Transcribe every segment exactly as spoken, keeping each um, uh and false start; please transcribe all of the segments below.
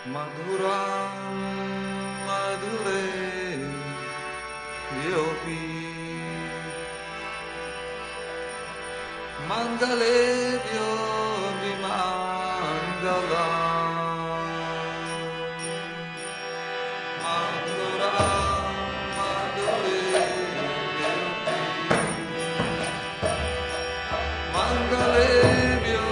Madhuram Madhure Yopi Mangalevyo Vimangalam Madhuram Madhure Yopi Mangalevyo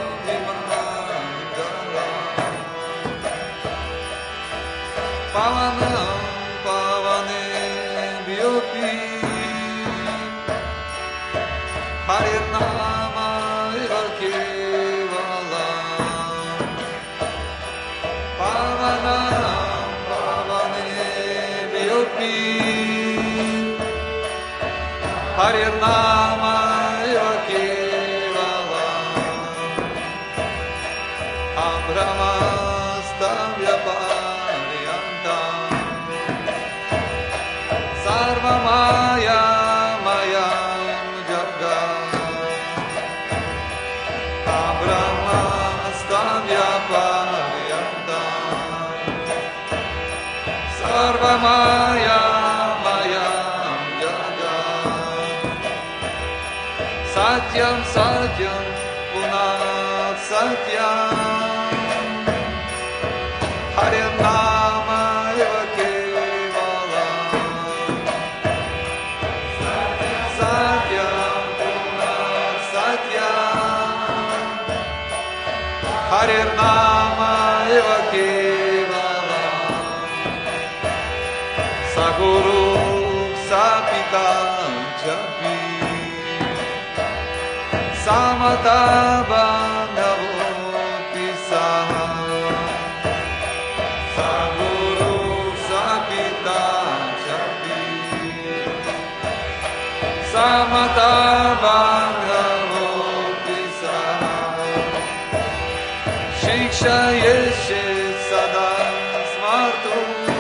Pavanam pavane vyopi Harinama eva kevalam Pavanam pavane vyopi Harinama eva kevalam Abhramastamyapa Maya Maya Jaga Abrahma Stavya Pariyanta Sarva Maya Maya Jaga Satyam Satyam Punat Satyam Harinama Evake Harinama eva kevalam Saguru sapita japi Samata bandhavoti saha Saguru sapita japi Samata bandhavoti saha Shiksha yeshe sada smartu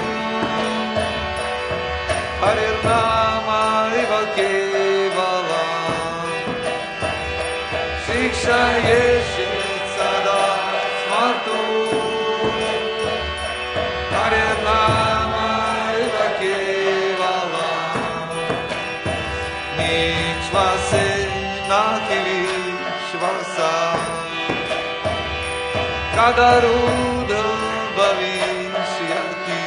Harinama eva kevalam Shiksha yeshe sada smartu Harinama eva kevalam Nichvase nakili shvasa Kadaruda bhavishyati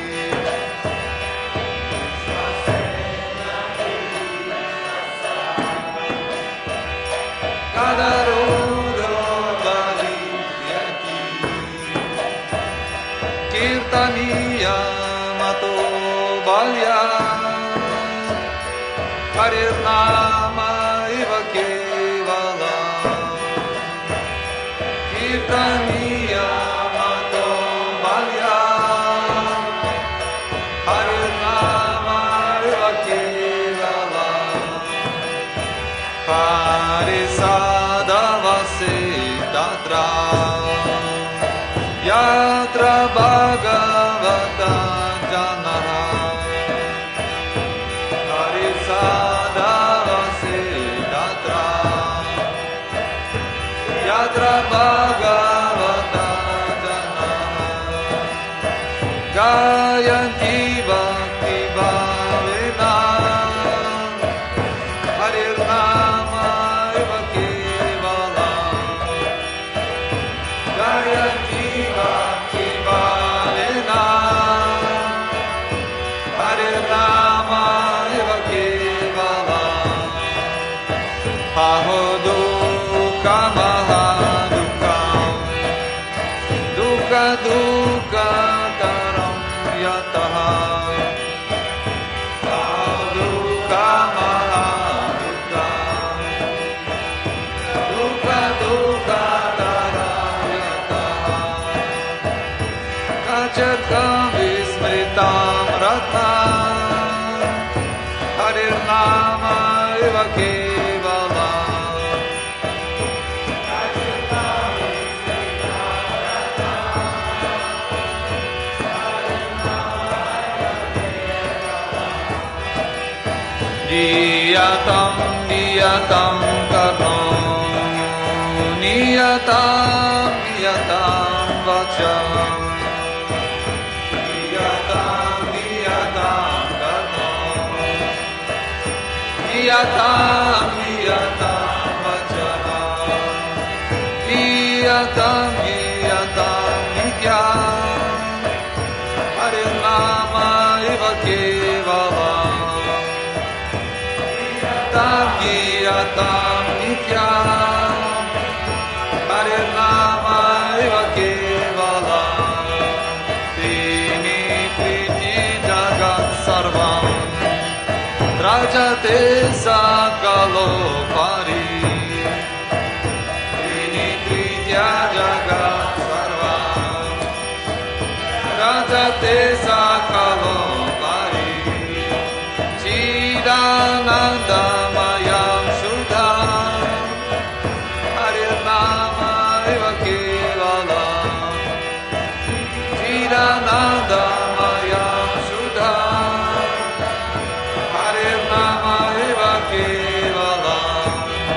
Kadaruda bhavishyati Kirtaniya mato balya Harinama eva kevalam Kirtaniya mato balya Harinama eva kevalam Harisadavase tatra Yatra bhagavata janaha Harisadavase tatra Yatra bhagavata janaha Gayanti bhakti bhavena Harinama eva kevalam Gayanti bhakti bhavena Harinama eva kevalam Aho dukkha maha dukkam Dukkha dukkha taram yataha Aho dukkha maha dukkam Dukkha dukkha taram yataha Kachakam vismritam ratnam Harinama eva kevalam Niyatam niyatam karno Niyatam niyatam vacham Niyatam Niyatam Vajana Niyatam Niyatam Nityam Harinama Eva Kevalam Niyatam Niyatam Nityam Harinama Eva Kevalam Trini Priti Jagat Sarvam Rajate Sakalo Pari Trini Pritya Jagat Sarvam Rajate Sakalo Pari Chidananda Mayam Shuddham Harinama Eva Kevalam Chidananda Mayam Shuddham Harinama Eva Kevalam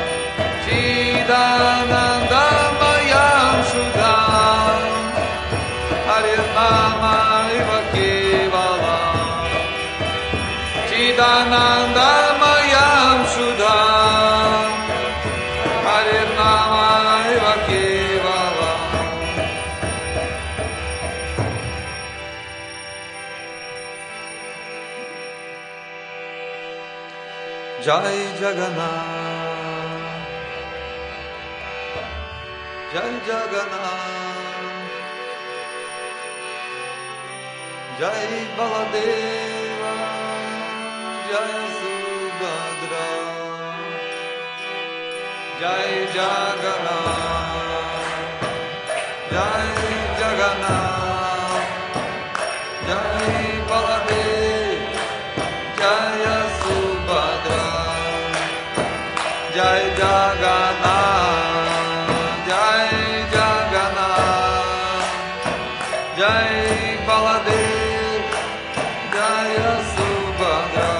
Chidananda Mayam Shuddham Harinama Eva Kevalam Chidananda Mayam Shuddham Harinama Eva Kevalam Jai Jagannath Jai Jagannath Jai Baladeva Jai Subhadra Jai Jagannath Jai Jagannath Jai Baladeva Jai Subhadra Jai Jagannath Jai Jagannath Jai Baladev Jai Subhadra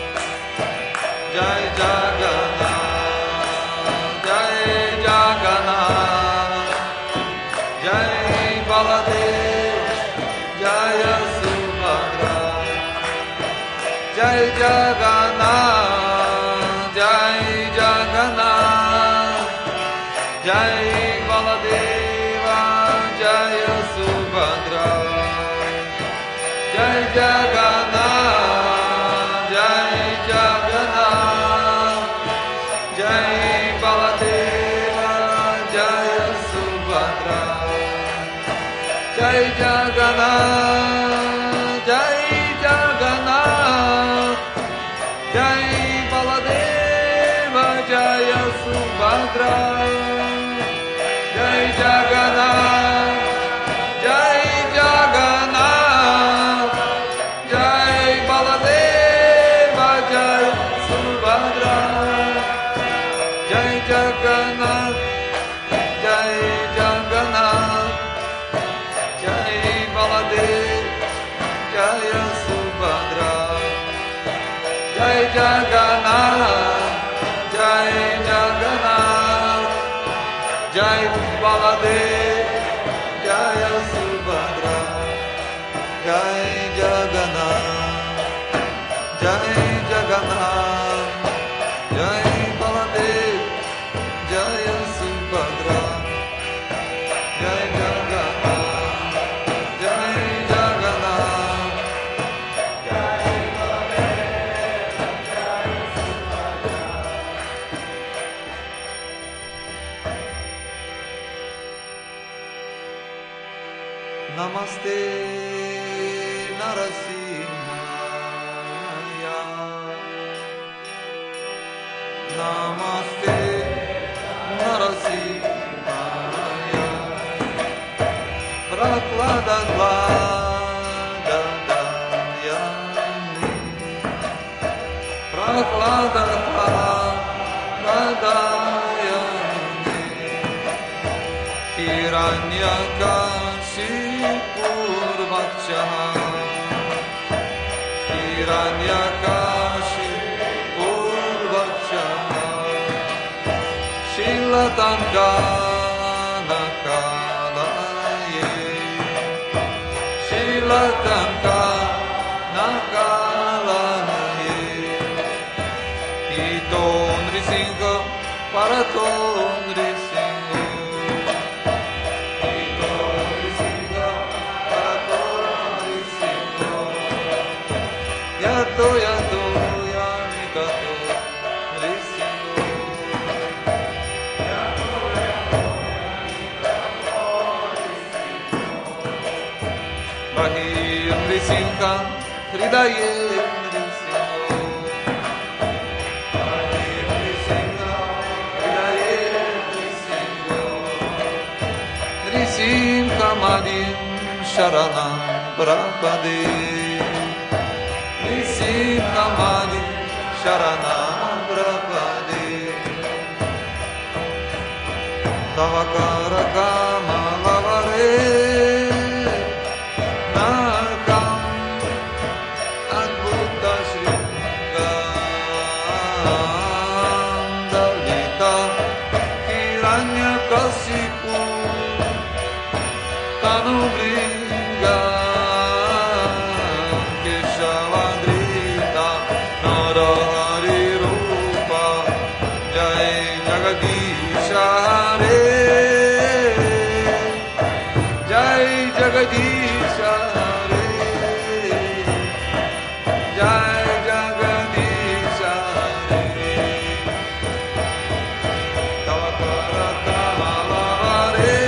Jai Jagannath Jai Jagannath Jai Baladev Jai Subhadra Jai Jagannath Jai Jagannath Jai Baladeva Jai Subhadra Jai Jagannath Jai Jagannath Jai Baladeva Jai Subhadra Jai Jagannath Jai Jagannath Jai Baladeva Jai Subhadra Jai Jagannath Jai Jagannath Jai Baladeva Jai Subhadra Jai Jagannath Jai Jagannath Jai Baladeva Jai Subhadra Jai Jagannath Jai Jagannath Jai Baladeva Jai Subhadra Jai Jagannath Jai Jagannath Jai Baladeva Jai Subhadra Jai Jagannath Jai Jagannath Jai Baladeva Jai Subhadra Namaste Narasimhaya Namaste Narasimhaya Prahlada Glada Dayani Prahlada Glada Dayani Hiranyakashipur Vakshaha Hiranyakashipur Vakshaha Shilatam Kanakalaye Shilatam Kanakalaye yato yato yamikato risingo Bahim risinga hridayem risingo Bahim risinga hridayem risingo Risinga madim sharanam prapade Risinga madim sharanam prapade Tavakara kama lavare Nakam adbhuta shringam Dalita hiranyakasipu Tanubringa Keshavadrita Narahari Rupa Jai Jagadisha Hare Jai Jagadisha Hare Jai Jagadisha Hare Tavakara kama lavare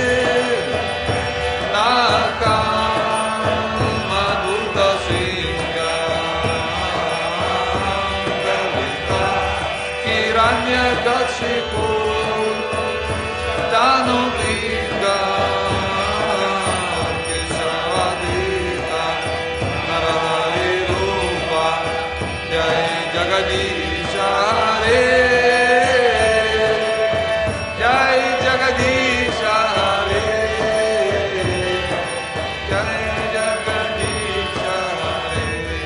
Kashipu Tanubringa Keshavadrita Narahari Rupa Jai Jagadisha Hare Jai Jagadisha Hare Jai Jagadisha Hare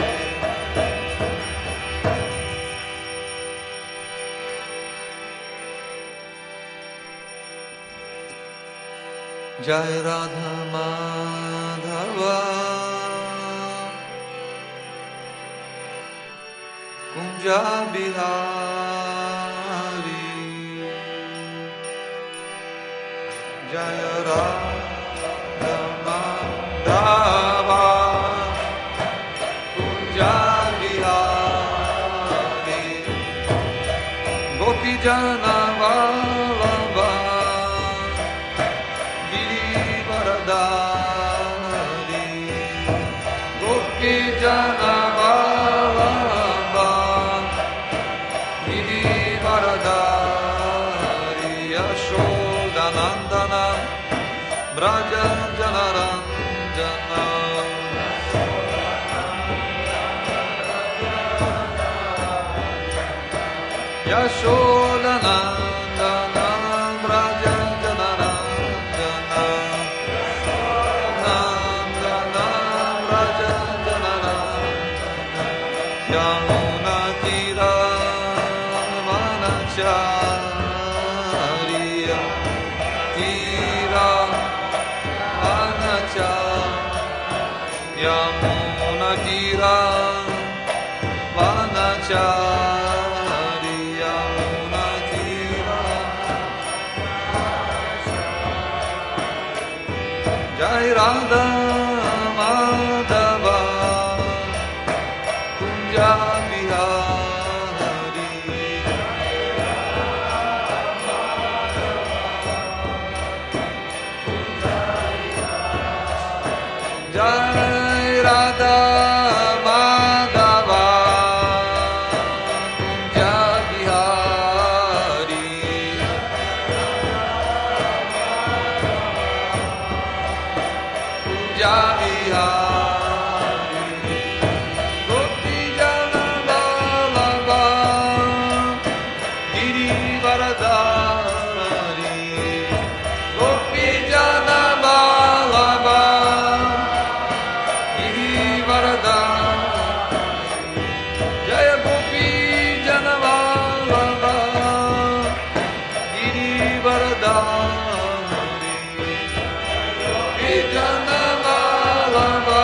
Jai Radha Madhava Kunja Bihari Jai Radha Madhava Kunja Bihari Gopi Jana Vallabha Dari Gopi Jana Vallabha Giri Varadari Yashodanandana Braja Janaranjana Yashodanandana Braja Janaranjana Yamuna Tira Vanacharya Tira Vanacharya Yamuna Tira Vanacharya Yamuna Tira Jai Radha Madhava Kunja Bihari Jai Radha Madhava Kunja Bihari Kunja Bihari Gopi Jana Vallabha Giri Varadari Gopi Jana Vallabha Giri Varadari Jaya Gopi Jana Vallabha Giri Varadari Gopi Jana Vallabha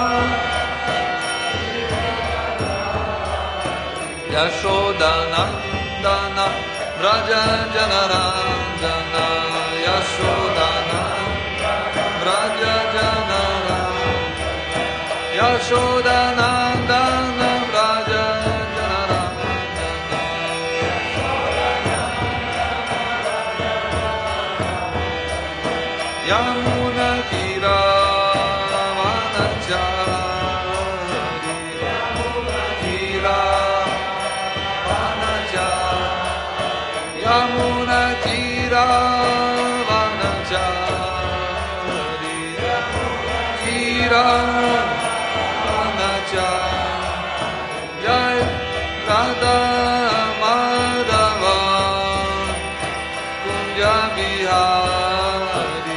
Yashodanandana Braja Janaranjana Yashodana Braja Janaranjana Yashodanandana Braja Yamuna Tira Vanachari Tira Vanachari Jai Radha Madhava Kunja Bihari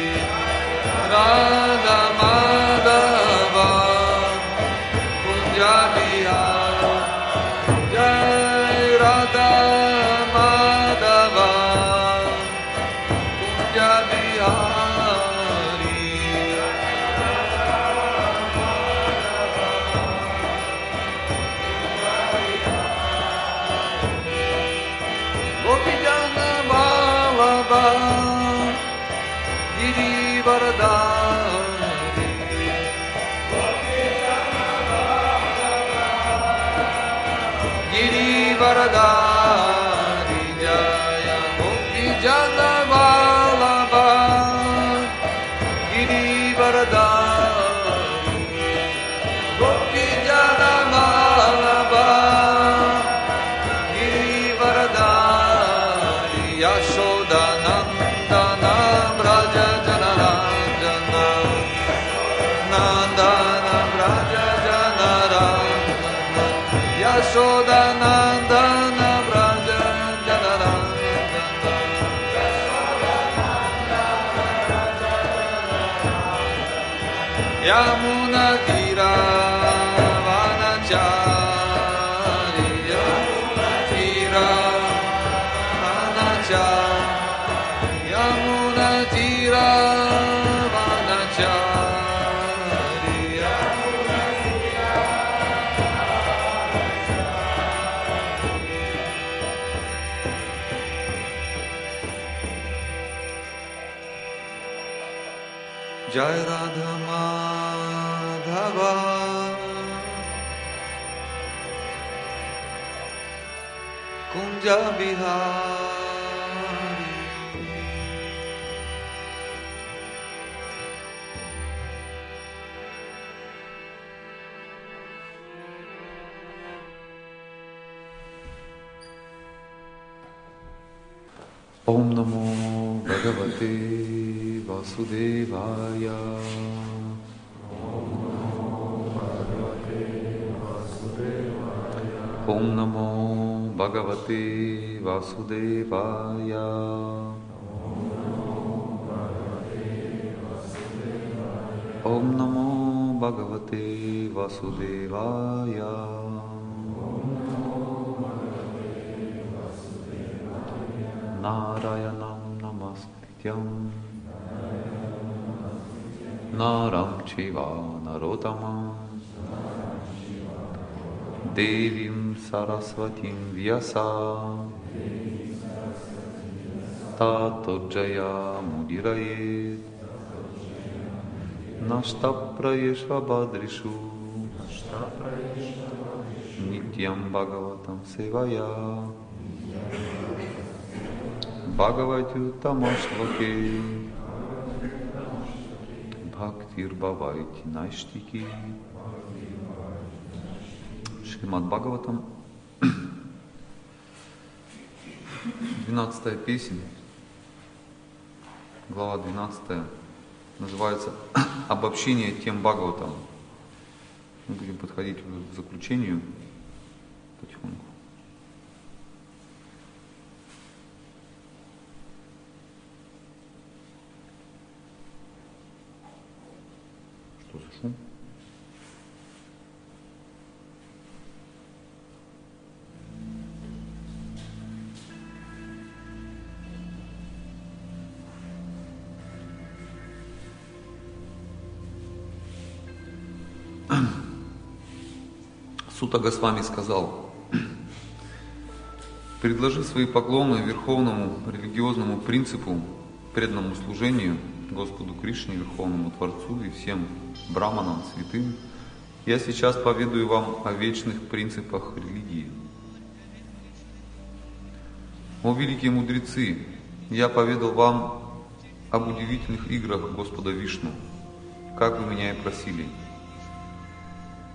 Radha Madhava Kunja Bihari Jai Radha Madhava Kunja Bihari Gopijana Vallabha Girivaradhari Girivaradhari Jaya Gopijana Vallabha Girivaradhari Gopijana Vallabha Girivaradhari Yashodanandana Vraja Janarandana Nandana Vraja Janarandana Yashodanandana Vraja Janarandana Yamuna Tira Vanachari Yamuna Tira Vanachari Yamuna Tira Vanachari Yamuna Tira Jai Radha Madhava Kunja Bihari Om Namo Bhagavate Vasudevaya Om Namo Bhagavate Vasudevaya Om Namo Bhagavate Vasudevaya Narayanam Namaskrityam Naram Chiva Narotamam Devim Saraswatim Vyasa Tato Jaya Mudirayet Nashtaprayeshva Badrishu Nityam Bhagavatam Sevaya Bhagavati Tamashloke Bhaktir Bhavati Naishtiki Шримад Бхагаватам, двенадцатая песня, глава двенадцатая, называется «Обобщение тем Бхагаватам». Мы будем подходить к заключению потихоньку. Что за шум? Сута Госвами сказал: предложи свои поклоны верховному религиозному принципу, преданному служению Господу Кришне, Верховному Творцу и всем браманам, святым. Я сейчас поведаю вам о вечных принципах религии. О великие мудрецы, я поведал вам об удивительных играх Господа Вишну, как вы меня и просили.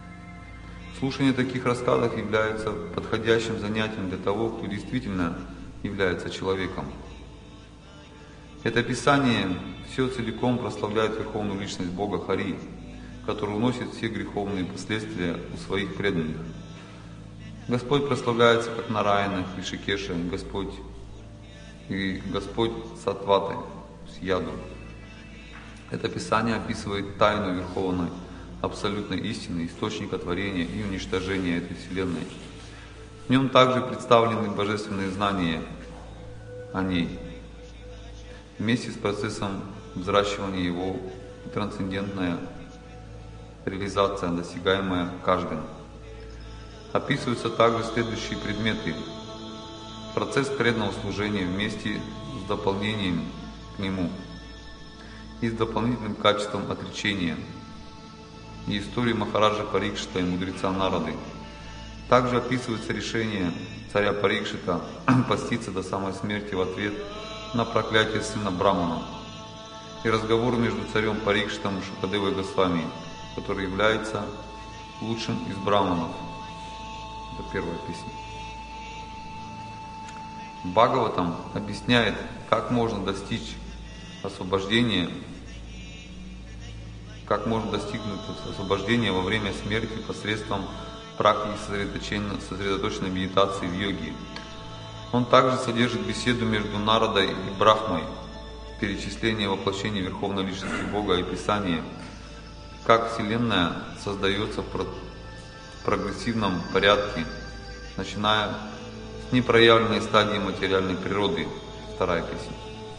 Слушание таких рассказов является подходящим занятием для того, кто действительно является человеком. Это Писание все целиком прославляет Верховную Личность Бога Хари, который уносит все греховные последствия у своих преданных. Господь прославляется как Нараяна, Ришикеша, Господь и Господь Сатваты, с Яду. Это Писание описывает тайну Верховной абсолютной истины, источника творения и уничтожения этой Вселенной. В нем также представлены божественные знания о ней, вместе с процессом взращивания его и трансцендентная реализация, достигаемая каждым. Описываются также следующие предметы. Процесс преданного служения вместе с дополнением к нему и с дополнительным качеством отречения, и истории Махараджа Парикшита и мудреца Нарады. Также описывается решение царя Парикшита поститься до самой смерти в ответ на проклятие сына Брамана, и разговор между царем Парикшитом и Шукадевой Госвами, который является лучшим из браманов. Это первая песня. Бхагаватам объясняет, как можно достичь освобождения, как можно достигнуть освобождения во время смерти посредством практики сосредоточенной медитации в йоге. Он также содержит беседу между Нарадой и Брахмой, перечисление воплощений Верховной Личности Бога и Писания, как Вселенная создается в прогрессивном порядке, начиная с непроявленной стадии материальной природы. Вторая песня.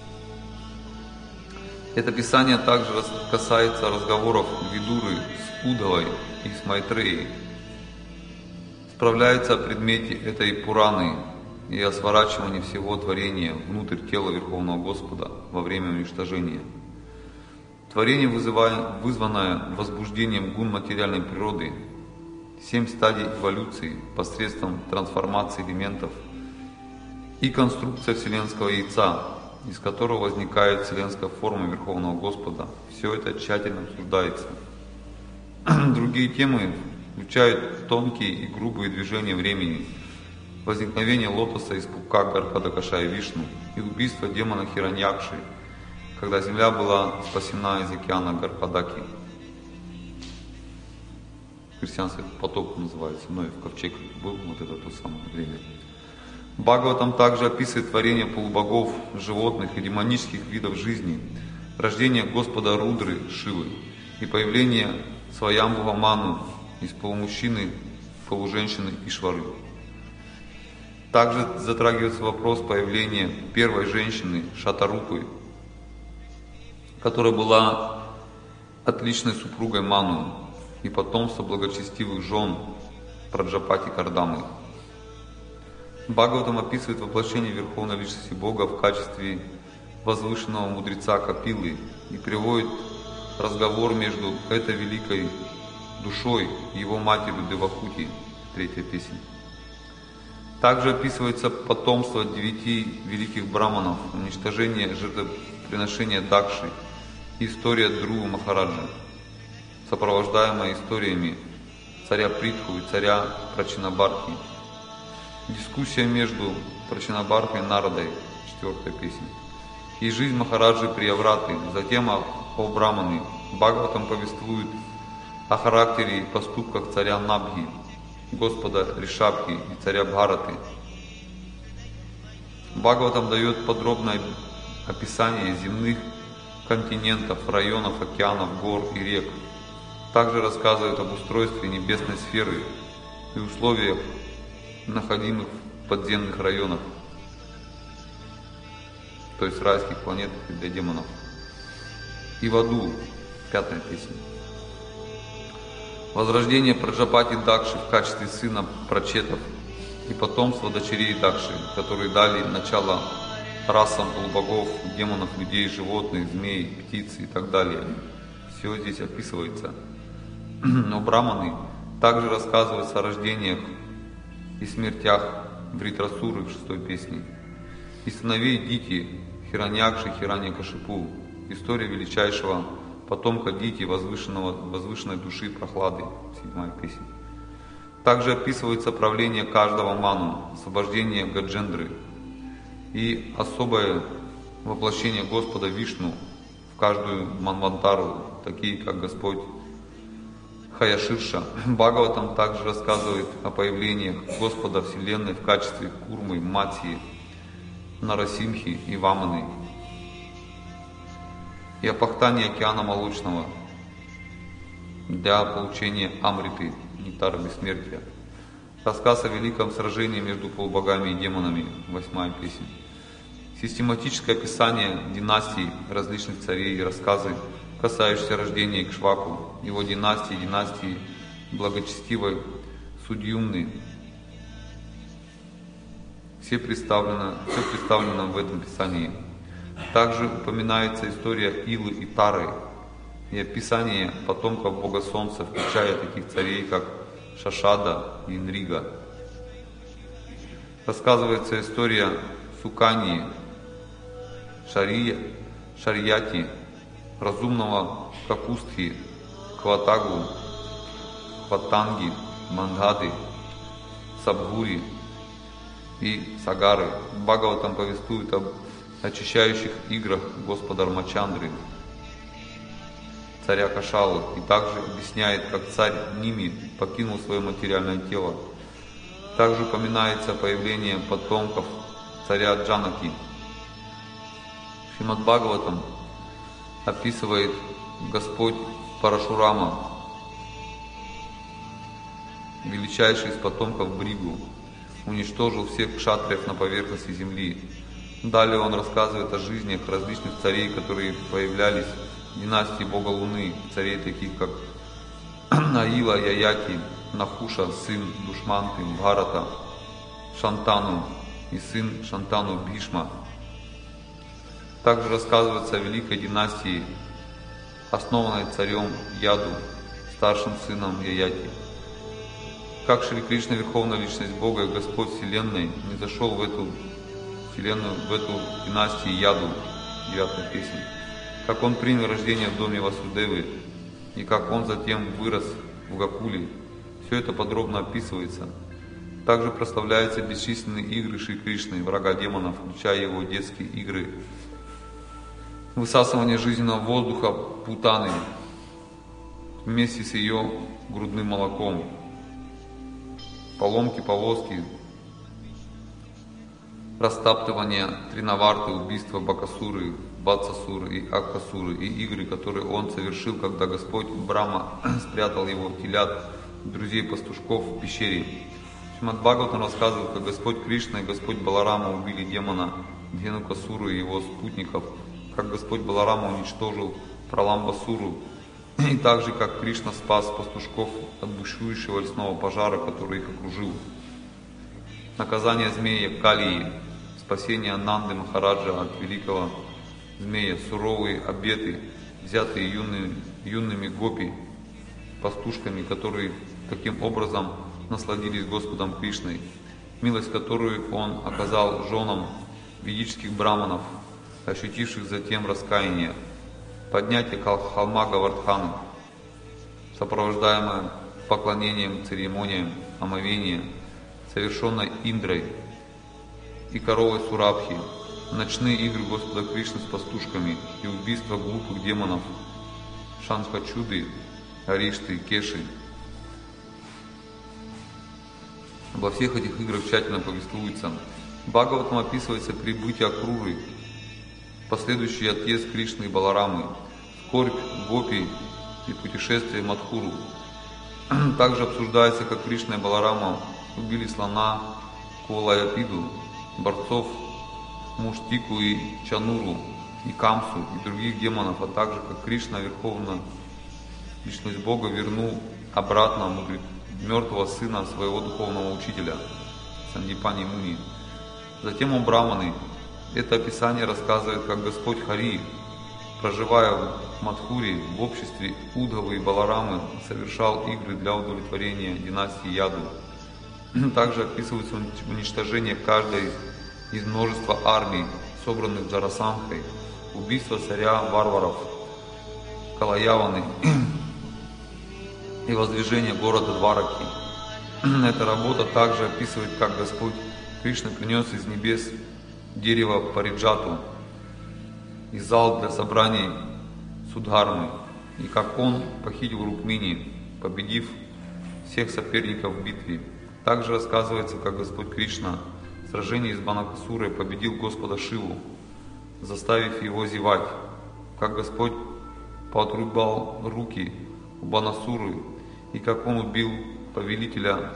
Это Писание также касается разговоров Видуры с Удавой и с Майтреей, справляется о предмете этой Пураны и о сворачивании всего творения внутрь тела Верховного Господа во время уничтожения. Творение, вызванное возбуждением гун материальной природы, семь стадий эволюции посредством трансформации элементов и конструкция вселенского яйца, из которого возникает вселенская форма Верховного Господа. Все это тщательно обсуждается. Другие темы включают тонкие и грубые движения времени, возникновение лотоса из пупка Гархадакаша и Вишну и убийство демона Хираньякши, когда земля была спасена из океана Гархадаки. В христианстве это потоп называется, но и в ковчег был вот это то самое время. Бхагаватам также описывает творение полубогов, животных и демонических видов жизни, рождение Господа Рудры, Шивы, и появление Сваямбхува Ману из полумужчины, полуженщины Ишвары. Также затрагивается вопрос появления первой женщины Шатарупы, которая была отличной супругой Ману и потомство благочестивых жен Праджапати Кардамы. Бхагаватам описывает воплощение Верховной Личности Бога в качестве возвышенного мудреца Капилы и приводит разговор между этой великой душой и его матерью Девахути, третья песня. Также описывается потомство девяти великих браманов, уничтожение жертвоприношения Дакши и история Друва Махараджа, сопровождаемая историями царя Притху и царя Прачинабархи. Дискуссия между Прачинабархой и Нарадой, четвертая песня. И жизнь Махараджи Приявраты, затем о, о Браманы. Бхагаватам повествует о характере и поступках царя Набхи, Господа Ришабхи и царя Бхараты. Бхагаватам дает подробное описание земных континентов, районов, океанов, гор и рек. Также рассказывает об устройстве небесной сферы и условиях, находимых в подземных районах, то есть райских планетах и для демонов. И в аду, пятая песня. Возрождение Праджапати Дакши в качестве сына прачетов и потомство дочерей Дакши, которые дали начало расам полубогов, демонов, людей, животных, змей, птиц и так далее. Все здесь описывается. Но браманы также рассказываются о рождениях и смертях Вритрасуры в шестой песне, и сыновей Дити, Хираньякши, Хираньякашипу, история величайшего потомка Дити, возвышенного, возвышенной души Прохлады, седьмая песня. Также описывается правление каждого ману, освобождение Гаджендры, и особое воплощение Господа Вишну в каждую манвантару, такие как Господь Хаяширша. Бхагаватам также рассказывает о появлениях Господа Вселенной в качестве Курмы, Матхи, Нарасимхи и Ваманы, и о пахтании океана молочного для получения Амриты, нектара бессмертия. Рассказ о великом сражении между полубогами и демонами, восьмая песня. Систематическое описание династий различных царей и рассказы, касающиеся рождения Икшваку, его династии, династии благочестивой Судьюмны. Все представлено, все представлено в этом писании. Также упоминается история Илы и Тары и описание потомков Бога Солнца, включая таких царей, как Шашада и Инрига. Рассказывается история Суканьи, Шария, Шарьяти, разумного Какустхи, Кватагу, Кватанги, Мангады, Сабгури и Сагары. Бхагаватам повествует об очищающих играх Господа Рамачандры, царя Кашалы, и также объясняет, как царь Ними покинул свое материальное тело. Также упоминается появление потомков царя Джанаки. Шримад Бхагаватам описывает Господь Парашурама, величайший из потомков Бригу, уничтожил всех кшатриев на поверхности земли. Далее он рассказывает о жизнях различных царей, которые появлялись в династии Бога Луны, царей таких как Наила, Яяки, Нахуша, сын Душманты, Бхарата, Шантану и сын Шантану Бхишма. Также рассказывается о великой династии, основанной царем Яду, старшим сыном Яяки. Как Шри Кришна, Верховная Личность Бога и Господь Вселенной, не зашел в эту Вселенную, в эту династию Яду, девятая песня. Как он принял рождение в доме Васудевы, и как он затем вырос в Гакуле. Все это подробно описывается. Также прославляются бесчисленные игры Шри Кришны, врага демонов, включая его детские игры, высасывание жизненного воздуха Путаны вместе с ее грудным молоком, поломки повозки, растаптывание Тринаварты, убийство Бакасуры, Ватсасуры и Аккасуры и игры, которые он совершил, когда Господь Брахма спрятал его телят, друзей-пастушков в пещере. Шримад Бхагаватам рассказывает, как Господь Кришна и Господь Баларама убили демона Дхенукасуру и его спутников, как Господь Баларама уничтожил Праламбасуру, и также как Кришна спас пастушков от бушующего лесного пожара, который их окружил. Наказание змея Калии, спасение Нанды Махараджа от великого змея, суровые обеты, взятые юными, юными гопи, пастушками, которые таким образом насладились Господом Кришной, милость, которую Он оказал женам ведических браманов, ощутивших затем раскаяние, поднятие холма Гавардханы, сопровождаемое поклонением, церемониям омовения, совершенной Индрой и коровой Сурабхи, ночные игры Господа Кришны с пастушками и убийство глупых демонов Шанхачуды, Аришты, Кеши. Обо всех этих играх тщательно повествуется. Бхагаватам описывается прибытие Акруры, последующий отъезд Кришны и Баларамы, скорбь Гопи и путешествие в Мадхуру. Также обсуждается, как Кришна и Баларама убили слона Кувалаяпиду, борцов Муштику и Чануру, и Камсу, и других демонов, а также как Кришна, Верховная Личность Бога, вернул обратно мертвого сына своего духовного учителя, Сандипани Муни. Затем о Браманы. Это описание рассказывает, как Господь Хари, проживая в Мадхуре в обществе Удхавы и Баларамы, совершал игры для удовлетворения династии Яду. Также описывается уничтожение каждой из множества армий, собранных Джарасандхой, убийство царя варваров Калаяваны и воздвижение города Двараки. Эта работа также описывает, как Господь Кришна принес из небес дерево Париджату и зал для собраний Судхармы, и как он похитил Рукмини, победив всех соперников в битве. Также рассказывается, как Господь Кришна в сражении с Банакасурой победил Господа Шиву, заставив его зевать, как Господь поотрубал руки у Банасуры, и как он убил повелителя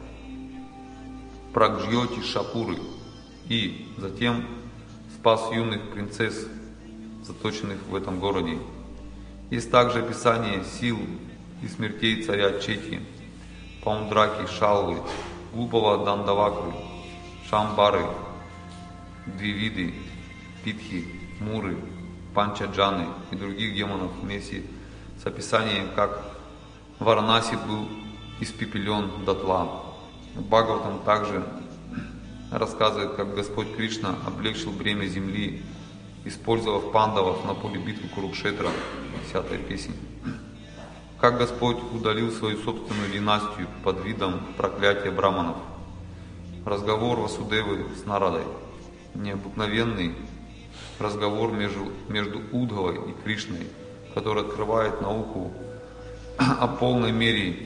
Прагджьоти Шапуры, и затем спас юных принцесс, заточенных в этом городе. Есть также описание сил и смертей царя Чети, Паундраки, Шалвы, глупого Дандавакры, Шамбары, Двивиды, Питхи, Муры, Панчаджаны и других демонов вместе с описанием, как Варанаси был испепелен дотла. Бхагаватам также рассказывает, как Господь Кришна облегчил бремя земли, использовав пандавов на поле битвы Курукшетра, десятая песня. Как Господь удалил свою собственную династию под видом проклятия браманов. Разговор Васудевы с Нарадой. Необыкновенный разговор между, между Удхавой и Кришной, который открывает науку о полной мере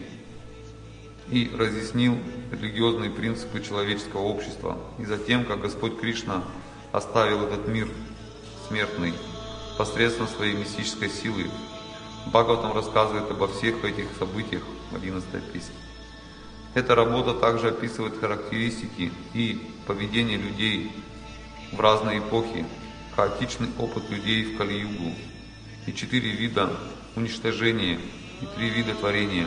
и разъяснил религиозные принципы человеческого общества. И затем, как Господь Кришна оставил этот мир смертный посредством своей мистической силы. Бхагаватам рассказывает обо всех этих событиях в одиннадцатой песне. Эта работа также описывает характеристики и поведение людей в разные эпохи, хаотичный опыт людей в Кали-югу и четыре вида уничтожения и три вида творения.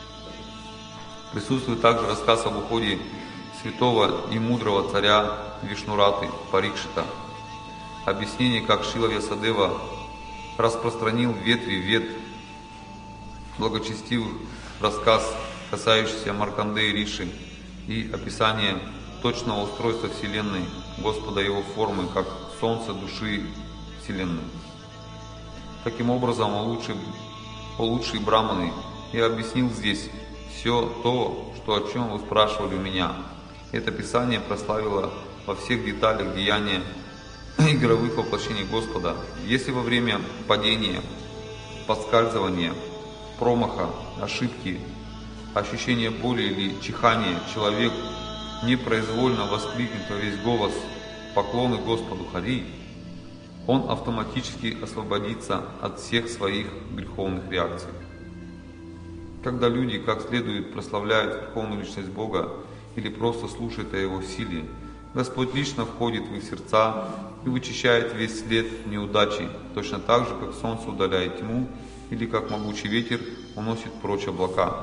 Присутствует также рассказ об уходе святого и мудрого царя Вишнураты Парикшита, объяснение, как Шила Вьясадева распространил ветви вед благочестивых, рассказ, касающийся Маркандеи Риши, и описание точного устройства Вселенной, Господа его формы, как солнце души Вселенной. Таким образом, о лучшие, о лучшие браманы, я объяснил здесь все то, что, о чем вы спрашивали у меня. Это Писание прославило во всех деталях деяния игровых воплощений Господа. Если во время падения, поскальзывания, промаха, ошибки, ощущения боли или чихания человек непроизвольно воскликнет во весь голос поклоны Господу Хари, он автоматически освободится от всех своих греховных реакций. Когда люди как следует прославляют Верховную Личность Бога или просто слушают о Его силе, Господь лично входит в их сердца и вычищает весь след неудачи, точно так же, как солнце удаляет тьму или как могучий ветер уносит прочь облака.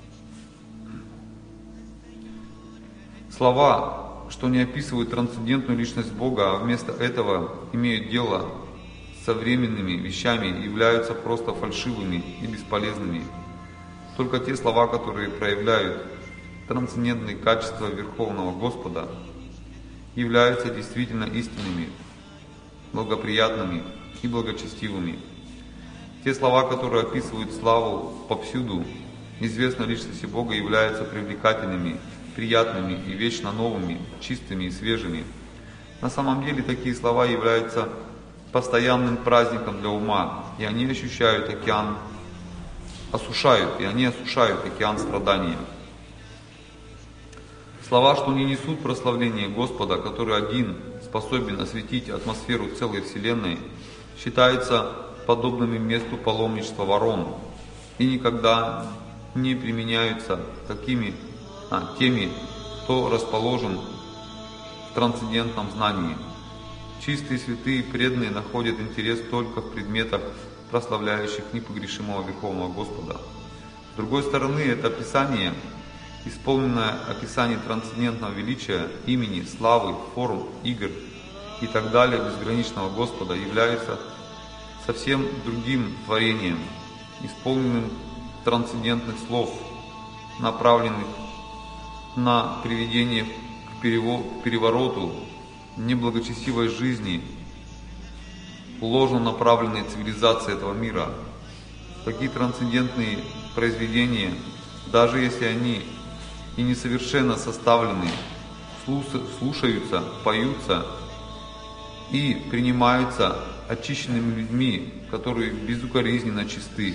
Слова, что не описывают трансцендентную личность Бога, а вместо этого имеют дело с современными вещами, являются просто фальшивыми и бесполезными. Только те слова, которые проявляют трансцендентные качества Верховного Господа, являются действительно истинными, благоприятными и благочестивыми. Те слова, которые описывают славу повсюду, известной личности Бога, являются привлекательными, приятными и вечно новыми, чистыми и свежими. На самом деле такие слова являются постоянным праздником для ума, и они ощущают океан, осушают, и они осушают океан страдания. Слова, что не несут прославления Господа, который один способен осветить атмосферу целой Вселенной, считаются подобными месту паломничества ворон и никогда не применяются такими, а, теми, кто расположен в трансцендентном знании. Чистые, святые, преданные находят интерес только в предметах, прославляющих непогрешимого Верховного Господа. С другой стороны, это описание, исполненное описание трансцендентного величия, имени, славы, форм, игр и так далее безграничного Господа, является совсем другим творением, исполненным трансцендентных слов, направленных на приведение к перевороту неблагочестивой жизни, ложно направленной цивилизации этого мира. Такие трансцендентные произведения, даже если они и несовершенно составлены, слушаются, поются и принимаются очищенными людьми, которые безукоризненно чисты.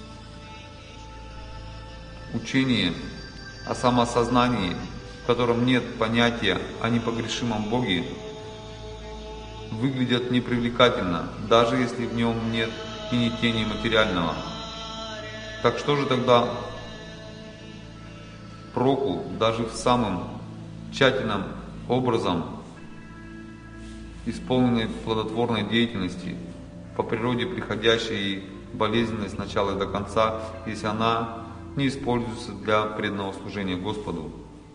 Учение о самоосознании, в котором нет понятия о непогрешимом Боге, выглядят непривлекательно, даже если в нем нет и ни тени материального. Так что же тогда проку даже в самым тщательном образом исполненной плодотворной деятельности, по природе приходящей и болезненной с начала и до конца, если она не используется для преданного служения Господу?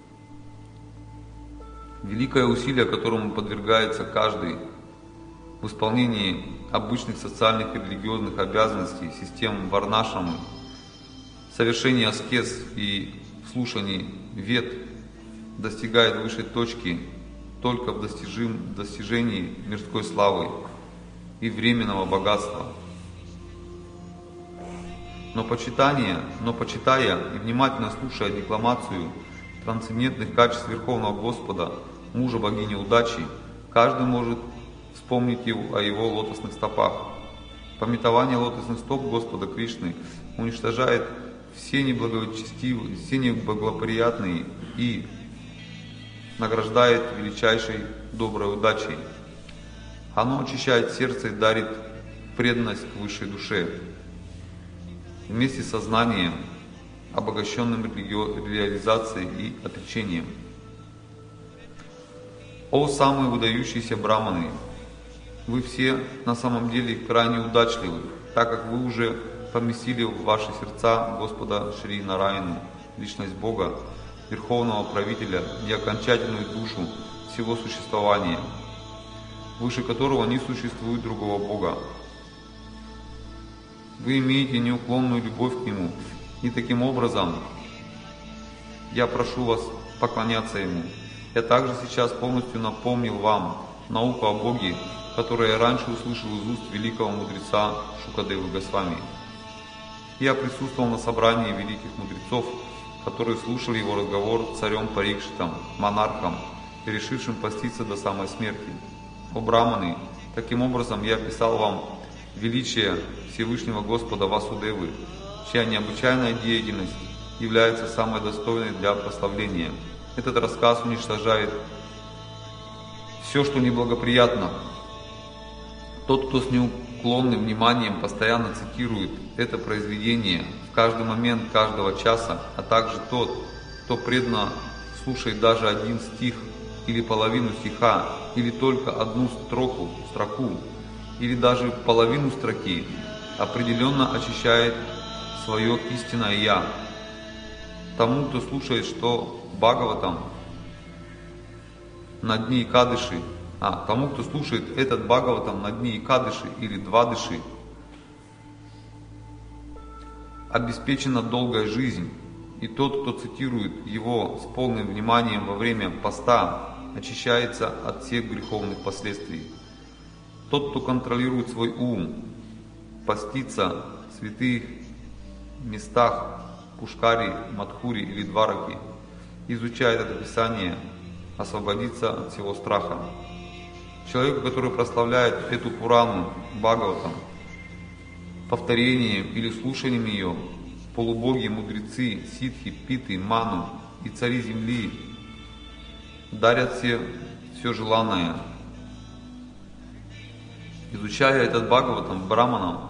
Великое усилие, которому подвергается каждый в исполнении обычных социальных и религиозных обязанностей систем варнашрамы, совершении аскез и слушании вед, достигает высшей точки только в достижим, достижении мирской славы и временного богатства. Но почитание, но почитая и внимательно слушая декламацию трансцендентных качеств Верховного Господа, мужа богини удачи, каждый может вспомнить его, о его лотосных стопах. Памятование лотосных стоп Господа Кришны уничтожает все неблагочестивые, все неблагоприятные и награждает величайшей доброй удачей. Оно очищает сердце и дарит преданность к высшей душе. Вместе со знанием, обогащенным реализацией и отречением. О самые выдающиеся браманы! Вы все на самом деле крайне удачливы, так как вы уже поместили в ваши сердца Господа Шри Нараяну, личность Бога, Верховного Правителя и окончательную душу всего существования, выше которого не существует другого Бога. Вы имеете неуклонную любовь к Нему, и таким образом я прошу вас поклоняться Ему. Я также сейчас полностью напомнил вам науку о Боге, которую я раньше услышал из уст великого мудреца Шукадевы Госвами. Я присутствовал на собрании великих мудрецов, которые слушали его разговор с царем Парикшитом, монархом, решившим поститься до самой смерти. О браманы, таким образом я описал вам величие Всевышнего Господа Васудевы, чья необычайная деятельность является самой достойной для прославления. Этот рассказ уничтожает все, что неблагоприятно. Тот, кто с неуклонным вниманием постоянно цитирует это произведение в каждый момент каждого часа, а также тот, кто преданно слушает даже один стих или половину стиха, или только одну строку, строку, или даже половину строки, определенно очищает свое истинное «Я». Тому, кто слушает, что Бхагаватам на дне Экадыши, а тому, кто слушает этот Бхагаватам на дне Экадыши или Двадыши, обеспечена долгая жизнь, и тот, кто цитирует его с полным вниманием во время поста, очищается от всех греховных последствий. Тот, кто контролирует свой ум, постится в святых местах Пушкари, Мадхури или Двараки, изучает это писание, освободится от всего страха. Человеку, который прославляет эту Пурану, Бхагаватам, повторением или слушанием ее, полубоги, мудрецы, ситхи, питы, ману и цари земли дарят все, все желанное. Изучая этот Бхагаватам браманам,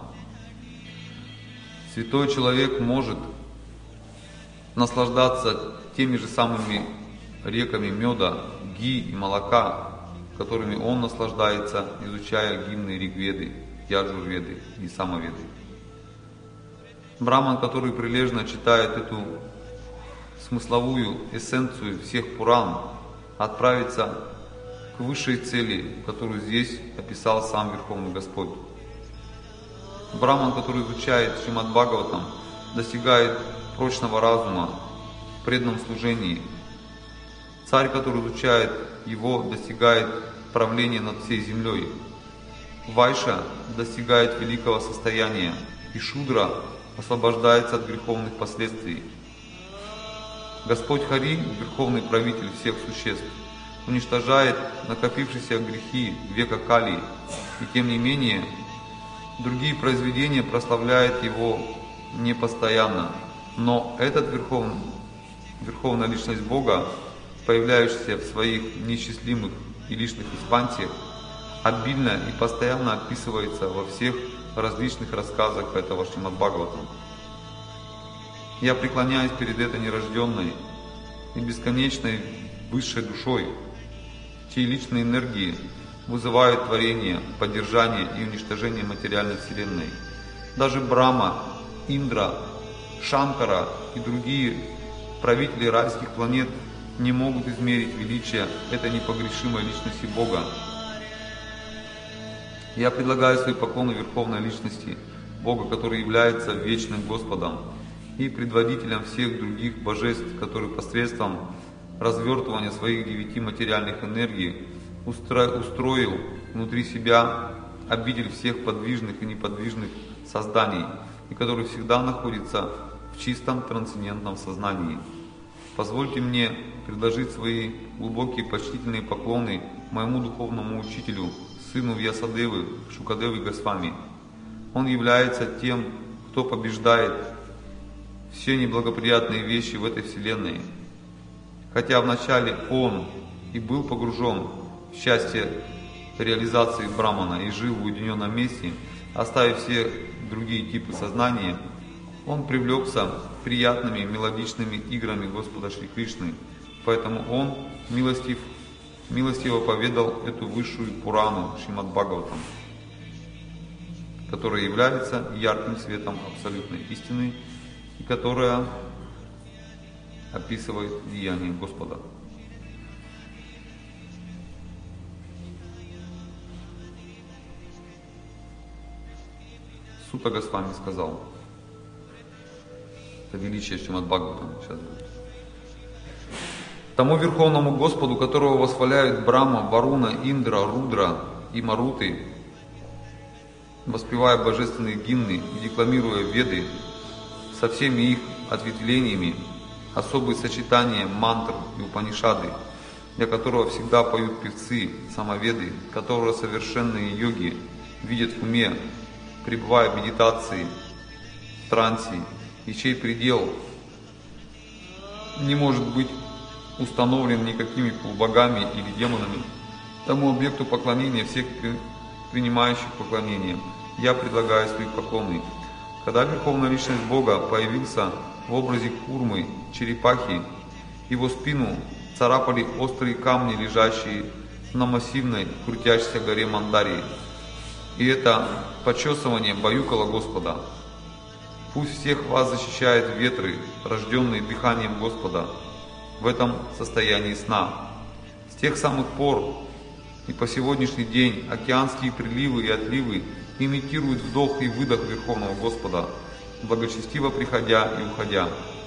святой человек может наслаждаться теми же самыми реками меда, ги и молока, которыми он наслаждается, изучая гимны Ригведы, Яджурведы и Самоведы. Браман, который прилежно читает эту смысловую эссенцию всех Пуран, отправится к высшей цели, которую здесь описал сам Верховный Господь. Браман, который изучает Шримад Бхагаватам, достигает прочного разума в преданном служении. Царь, который изучает его, достигает правления над всей землей. Вайша достигает великого состояния, и Шудра освобождается от греховных последствий. Господь Хари, Верховный Правитель всех существ, уничтожает накопившиеся грехи века Кали, и тем не менее другие произведения прославляют его непостоянно. Но этот верховный, верховная личность Бога, появляющаяся в своих неисчислимых и личных экспансиях, обильно и постоянно описывается во всех различных рассказах этого Шримад Бхагаватам. Я преклоняюсь перед этой нерожденной и бесконечной высшей душой, чьи личные энергии вызывают творение, поддержание и уничтожение материальной вселенной. Даже Брахма, Индра, Шанкара и другие правители райских планет не могут измерить величие этой непогрешимой личности Бога. Я предлагаю свои поклоны Верховной Личности Бога, который является вечным Господом и предводителем всех других божеств, который посредством развертывания своих девяти материальных энергий устро- устроил внутри себя обитель всех подвижных и неподвижных созданий, и который всегда находится в чистом трансцендентном сознании. Позвольте мне предложить свои глубокие почтительные поклоны моему духовному учителю, сыну Вьясадевы, Шукадевы Госвами. Он является тем, кто побеждает все неблагоприятные вещи в этой вселенной. Хотя вначале он и был погружен в счастье реализации Брамана и жил в уединенном месте, оставив все другие типы сознания, он привлекся приятными мелодичными играми Господа Шри Кришны, поэтому он милостив, милостиво поведал эту высшую Пурану Шримад Бхагаватам, которая является ярким светом абсолютной истины и которая описывает деяния Господа. Сута Госвами сказал, это величие Шримад Бхагаватам сейчас будет. Тому Верховному Господу, которого восхваляют Брахма, Варуна, Индра, Рудра и Маруты, воспевая божественные гимны и декламируя Веды со всеми их ответвлениями, особые сочетания мантр и Упанишады, для которого всегда поют певцы, самоведы, которого совершенные йоги видят в уме, пребывая в медитации, в трансе, и чей предел не может быть установлен никакими полубогами или демонами, тому объекту поклонения всех принимающих поклонения, я предлагаю свои поклоны. Когда Верховная Личность Бога появился в образе курмы, черепахи, его спину царапали острые камни, лежащие на массивной крутящейся горе Мандарии. И это почесывание баюкало Господа. Пусть всех вас защищают ветры, рожденные дыханием Господа, в этом состоянии сна. С тех самых пор и по сегодняшний день океанские приливы и отливы имитируют вдох и выдох Верховного Господа, благочестиво приходя и уходя.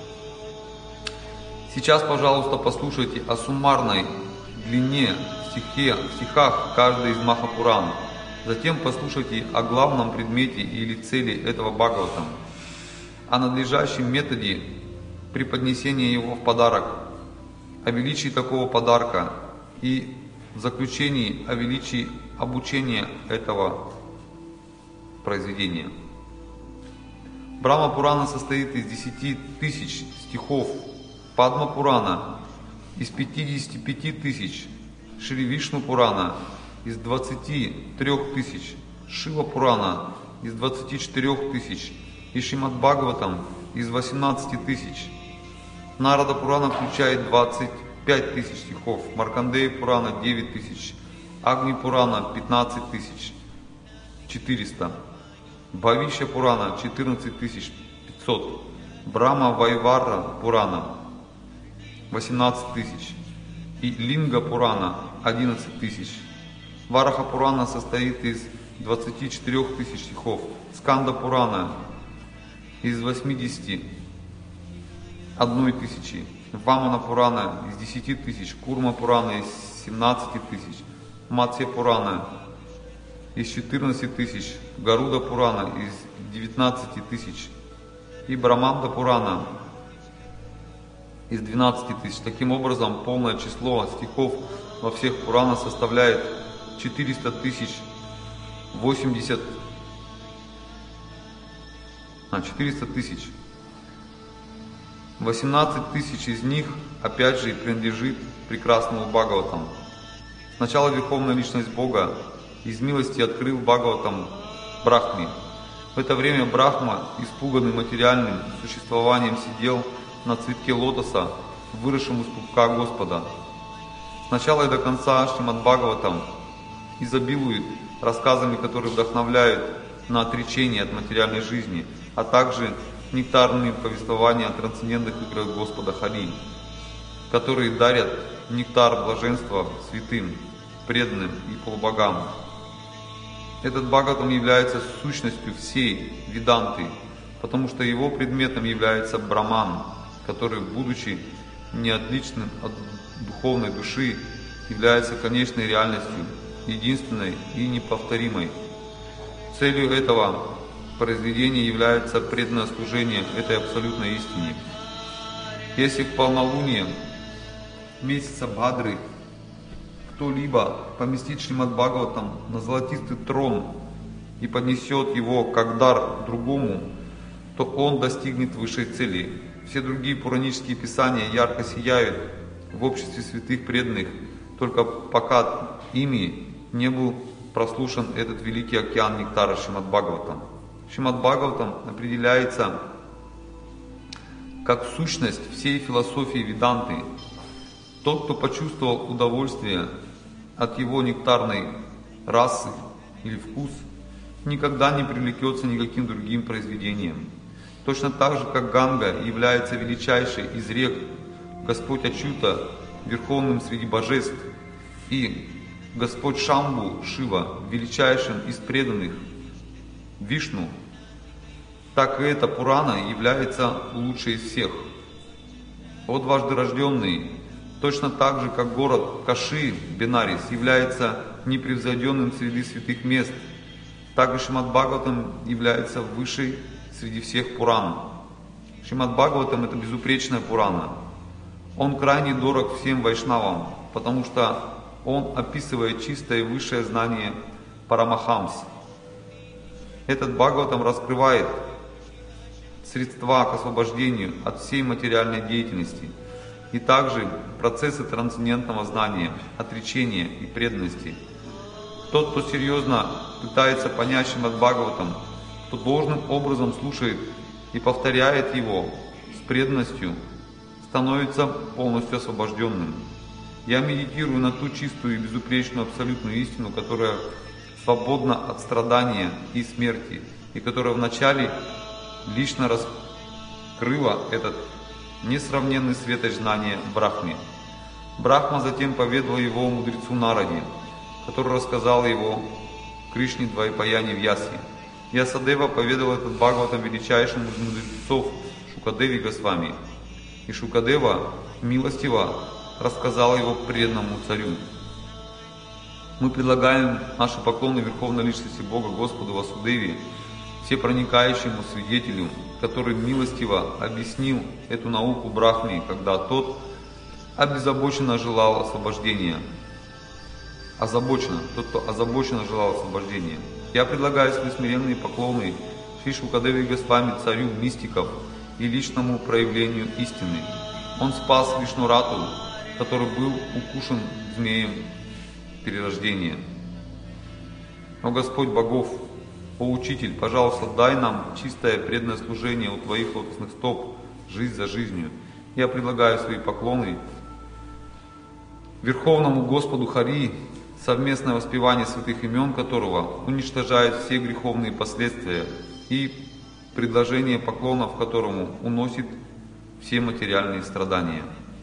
Сейчас, пожалуйста, послушайте о суммарной длине в, стихе, в стихах каждой из Махапуран. Затем послушайте о главном предмете или цели этого Бхагаватам, о надлежащем методе преподнесения его в подарок, о величии такого подарка и в заключении о величии обучения этого произведения. Брахма Пурана состоит из десяти тысяч стихов, Падма Пурана из пятидесяти пяти тысяч, Шри Вишну Пурана из двадцати трёх тысяч, Шива Пурана из двадцати четырёх тысяч и Шримад Бхагаватам из восемнадцати тысяч. Нарада Пурана включает двадцать пять тысяч стихов, Маркандея Пурана девять тысяч, Агни Пурана пятнадцать тысяч четыреста, Бхавишья Пурана четырнадцать тысяч пятьсот, Брахма Вайвара Пурана восемнадцать тысяч и Линга Пурана одиннадцать тысяч. Вараха Пурана состоит из двадцати четырёх тысяч стихов, Сканда Пурана из восьмидесяти одной тысячи, Вамана Пурана из десяти тысяч, Курма Пурана из семнадцати тысяч, Матсья Пурана из четырнадцати тысяч, Гаруда Пурана из девятнадцати тысяч и Браманда Пурана из двенадцати тысяч. Таким образом, полное число стихов во всех Пуранах составляет четыреста тысяч восемьдесят, а, четыреста тысяч. восемнадцать тысяч из них, опять же, принадлежит прекрасному Бхагаватам. Сначала Верховная Личность Бога из милости открыл Бхагаватам Брахме. В это время Брахма, испуганный материальным существованием, сидел на цветке лотоса, выросшем из пупка Господа. Сначала и до конца Шримад Бхагаватам изобилует рассказами, которые вдохновляют на отречение от материальной жизни, а также нектарными повествования о трансцендентных играх Господа Хари, которые дарят нектар блаженства святым, преданным и полубогам. Этот Бхагаватам является сущностью всей Веданты, потому что его предметом является Браман, который, будучи неотличным от духовной души, является конечной реальностью, единственной и неповторимой. Целью этого произведения является преданное служение этой абсолютной истине. Если в полнолуние месяца Бхадры кто-либо поместит Шримад Бхагаватам на золотистый трон и поднесет его как дар другому, то он достигнет высшей цели. Все другие пуранические писания ярко сияют в обществе святых преданных, только пока ими не был прослушан этот великий океан нектара Шримад Бхагаватам. Шримад Бхагаватам определяется как сущность всей философии Веданты. Тот, кто почувствовал удовольствие от его нектарной расы или вкус, никогда не привлекется никаким другим произведением. Точно так же, как Ганга является величайшей из рек, Господь Ачюта верховным среди божеств, и Господь Шамбу, Шива, величайшим из преданных, Вишну, так и эта Пурана является лучшей из всех. О дважды рожденный, точно так же, как город Каши, Бенарис, является непревзойденным среди святых мест, так и Шримад Бхагаватам является высшей среди всех Пуран. Шримад Бхагаватам — это безупречная Пурана. Он крайне дорог всем вайшнавам, потому что он описывает чистое и высшее знание Парамахамс. Этот Бхагаватам раскрывает средства к освобождению от всей материальной деятельности и также процессы трансцендентного знания, отречения и преданности. Тот, кто серьезно пытается понять Шримад Бхагаватам, кто должным образом слушает и повторяет его с преданностью, становится полностью освобожденным. Я медитирую на ту чистую и безупречную абсолютную истину, которая свободна от страдания и смерти, и которая вначале лично раскрыла этот несравненный светоч знания Брахме. Брахма затем поведала его мудрецу Нараде, который рассказал его Кришне Двайпаяне Вьясе. Вьясадева поведал этот Бхагаватам величайшему из мудрецов Шукадеви Госвами, и Шукадева милостиво рассказал его преданному царю. Мы предлагаем наши поклоны Верховной Личности Бога Господу Васудеви, всепроникающему свидетелю, который милостиво объяснил эту науку Брахме, когда тот обезобоченно желал освобождения. Озабоченно, тот, кто озабоченно желал освобождения. Я предлагаю свои смиренные поклоны Шри Шукадеви Госвами, царю мистиков и личному проявлению истины. Он спас Вишнурату, который был укушен змеем перерождения. О Господь богов, о Учитель, пожалуйста, дай нам чистое преданное служение у Твоих лотосных стоп, жизнь за жизнью. Я предлагаю свои поклоны Верховному Господу Хари, совместное воспевание святых имен которого уничтожает все греховные последствия, и предложение поклонов которому уносит все материальные страдания.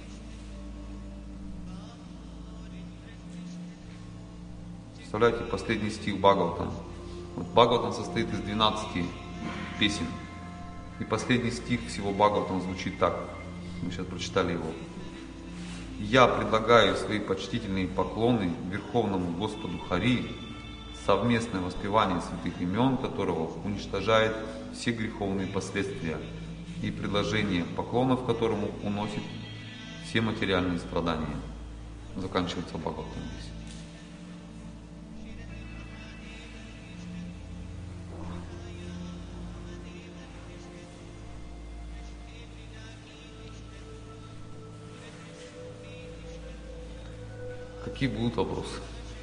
Представляете, последний стих Бхагаватам. Вот Бхагаватам состоит из двенадцати песен. И последний стих всего Бхагаватам звучит так. Мы сейчас прочитали его. Я предлагаю свои почтительные поклоны Верховному Господу Хари, совместное воспевание святых имен которого уничтожает все греховные последствия, и предложение поклонов которому уносит все материальные страдания. заканчивается Бхагаватам здесь. Какие будут вопросы?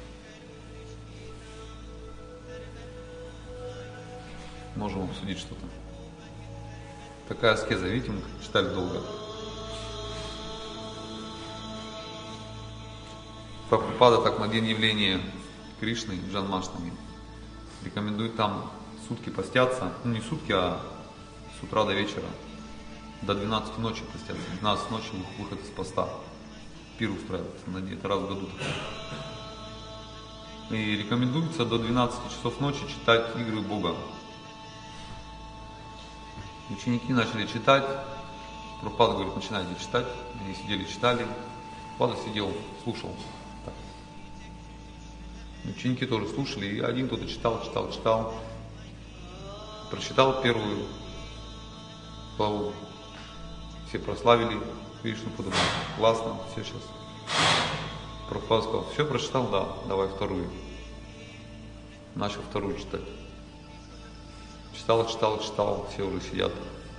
Можем обсудить что-то. Такая аскеза, видите, мы читали долго. Прабхупада так на день явления Кришны, Джанмаштами, рекомендует там сутки постятся, ну не сутки, а с утра до вечера, до двенадцати ночи постятся, двенадцать ночи выход из поста, пир устраивается, это раз в году. И рекомендуется до двенадцати часов ночи читать игры Бога. Ученики начали читать, Прабхупада говорит, начинайте читать, они сидели, читали, Прабхупада сидел, слушал. Так. Ученики тоже слушали, и один кто-то читал, читал, читал, прочитал первую главу, все прославили Кришну, подумали, классно, все сейчас. Прабхупада сказал, все прочитал, да, давай вторую. Начал вторую читать. Читал, читал, читал, все уже сидят.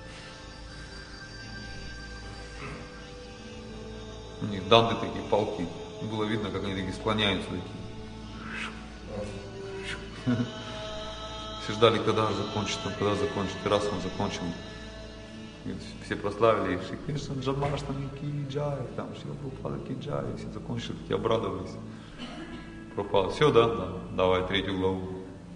У них данды такие, палки. Было видно, как они такие склоняются такие. Все ждали, когда закончит, когда закончит. И раз он закончил, все прославили Шри Кришна Джанмаштами ки джай, там Шри Прабхупада ки джай, все закончили, такие обрадовались. Прабхупада, все, да, да, давай третью главу.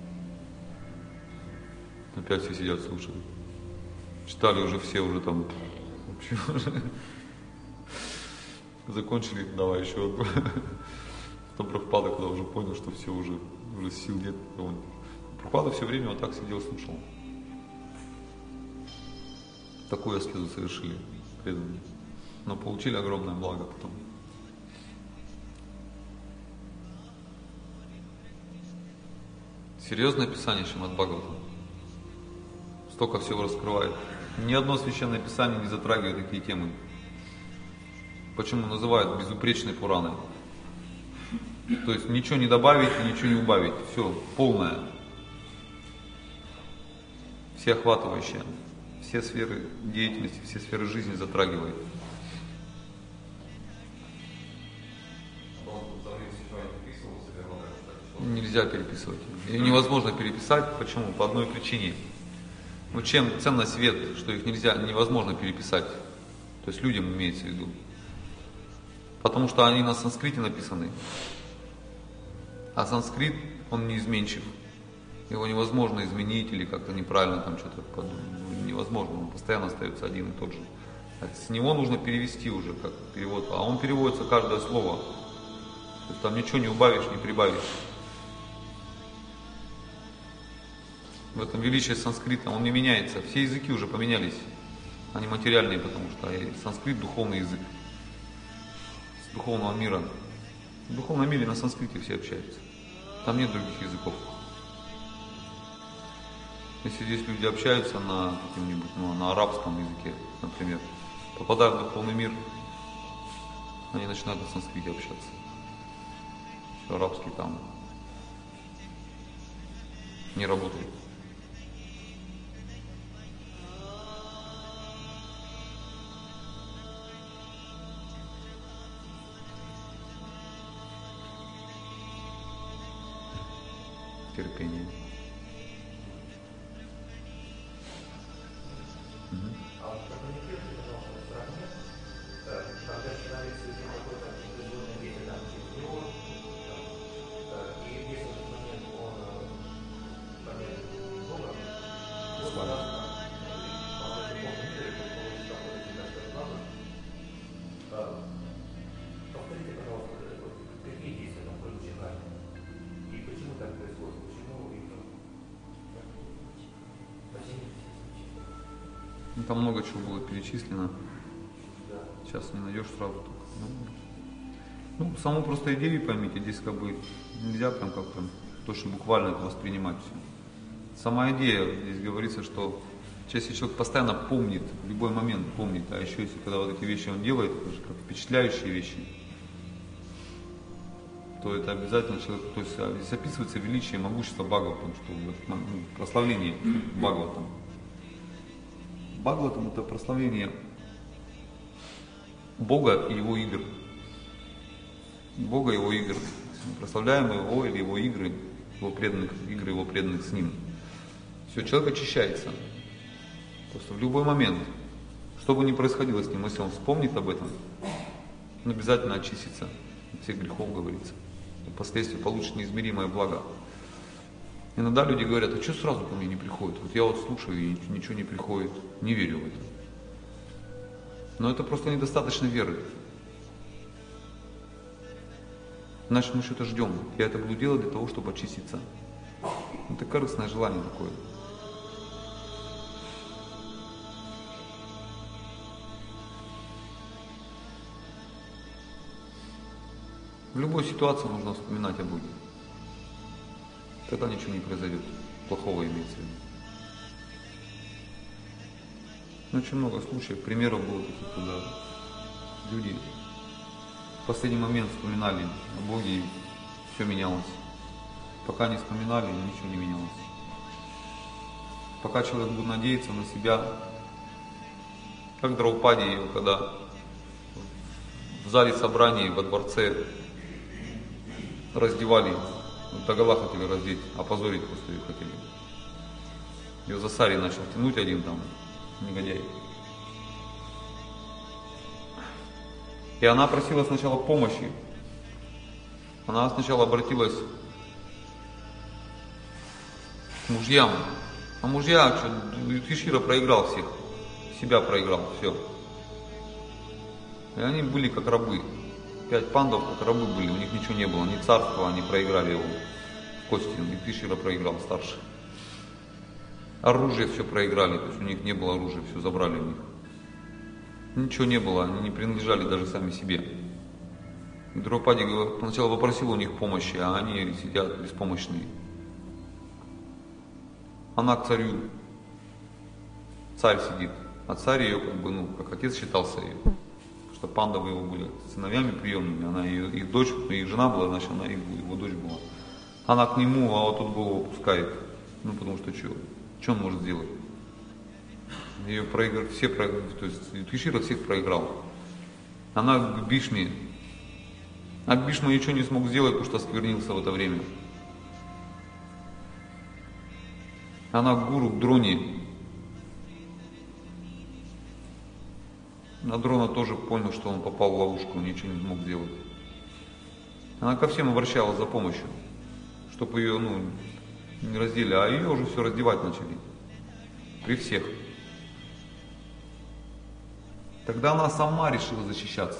Опять все сидят, слушают. Читали уже все, уже там, вообще уже закончили, давай еще одну. Потом Прабхупада, когда уже понял, что все уже, уже сил нет. Он, Прабхупада все время вот так сидел, слушал. Такую аскезу совершили преданные. Но получили огромное благо потом. Серьезное писание Шримад Бхагаватам. Столько всего раскрывает. Ни одно священное писание не затрагивает такие темы. Почему называют безупречной Пураной? То есть ничего не добавить и ничего не убавить. Все полное. Всеохватывающее. Все сферы деятельности, все сферы жизни затрагивает. Нельзя переписывать. Ее невозможно переписать. Почему? По одной причине. Ну чем ценность свет, что их нельзя, невозможно переписать. То есть людям имеется в виду. Потому что они на санскрите написаны. А санскрит, он неизменчив. Его невозможно изменить или как-то неправильно там что-то подумать. Невозможно, он постоянно остается один и тот же. А с него нужно перевести уже, как перевод. А он переводится каждое слово. То есть там ничего не убавишь, не прибавишь. В этом величие санскрита, он не меняется. Все языки уже поменялись. Они материальные, потому что санскрит духовный язык. С духовного мира. В духовном мире на санскрите все общаются. Там нет других языков. Если здесь люди общаются на каким-нибудь, ну, на арабском языке, например, попадая в духовный мир, они начинают на санскрите общаться. Все, арабский там не работает. Терпение. А вот прокомментируйте, пожалуйста, сравнение, когда человек совершил какое-то определенное действие, там, через него, и если в этот момент он момент Бога, Бога раз, по духовному миру, получит какой-то себя глаза, повторите, пожалуйста, какие действия там происходят, и почему так происходит, почему их Там много чего было перечислено. Сейчас не найдешь сразу только. Ну, саму просто идею поймите, здесь как бы нельзя прям как-то точно буквально это воспринимать все. Сама идея, здесь говорится, что если человек постоянно помнит, в любой момент помнит, а еще если когда вот эти вещи он делает, это же как впечатляющие вещи. то это обязательно человек, то есть здесь описывается величие и могущество Бхагаватам, что вот, ну, прославление Бхагаватам. Бхагаватам это прославление Бога и Его игр. Бога и Его игр. Мы прославляем Его или Его игры, Его преданных, игры Его преданных с Ним. Все, человек очищается. Просто в любой момент, что бы ни происходило с ним, если он вспомнит об этом, он обязательно очистится от всех грехов, говорится. И впоследствии получит неизмеримое благо. Иногда люди говорят, а что сразу ко мне не приходит? Вот я вот слушаю, и ничего не приходит. Не верю в это. Но это просто недостаточно веры. Значит, мы что-то ждем. Я это буду делать для того, чтобы очиститься. Это корыстное желание такое. В любой ситуации нужно вспоминать о Боге. Тогда ничего не произойдет. Плохого имеется в виду. Очень много случаев, примеров было таких, когда люди в последний момент вспоминали о Боге, и все менялось. Пока не вспоминали, ничего не менялось. Пока человек будет надеяться на себя, как Драупади, когда в зале собраний во дворце раздевали, догола хотели раздеть, опозорить просто ее хотели. Ее за сари начал тянуть один там негодяй. И она просила сначала помощи. Она сначала обратилась к мужьям. А мужья, что, Юдхишthira проиграл всех. Себя проиграл, все. И они были как рабы. Пять пандов как рабы были, у них ничего не было, ни царства, они проиграли его в кости. Юдхишthira проиграл, старший. Оружие все проиграли, то есть у них не было оружия, все забрали у них. Ничего не было, они не принадлежали даже сами себе. Драупади сначала попросила у них помощи, а они сидят беспомощные. Она к царю, царь сидит, а царь ее как бы, ну, как отец считался ее. Потому что пандавы его были сыновьями приемными, она ее, их дочь, их жена была, значит она их, его дочь была. Она к нему, а вот тут голову опускает. Ну потому что что? Что он может сделать? Ее проиграли, все проиграли, то есть Юдхишthira всех проиграл. Она к Бхишме. А Бхишма ничего не смог сделать, потому что осквернился в это время. Она к гуру, к Дроне. А Дрона тоже понял, что он попал в ловушку, ничего не смог сделать. Она ко всем обращалась за помощью, чтобы ее, ну, не раздели, а ее уже все раздевать начали. При всех. Тогда она сама решила защищаться.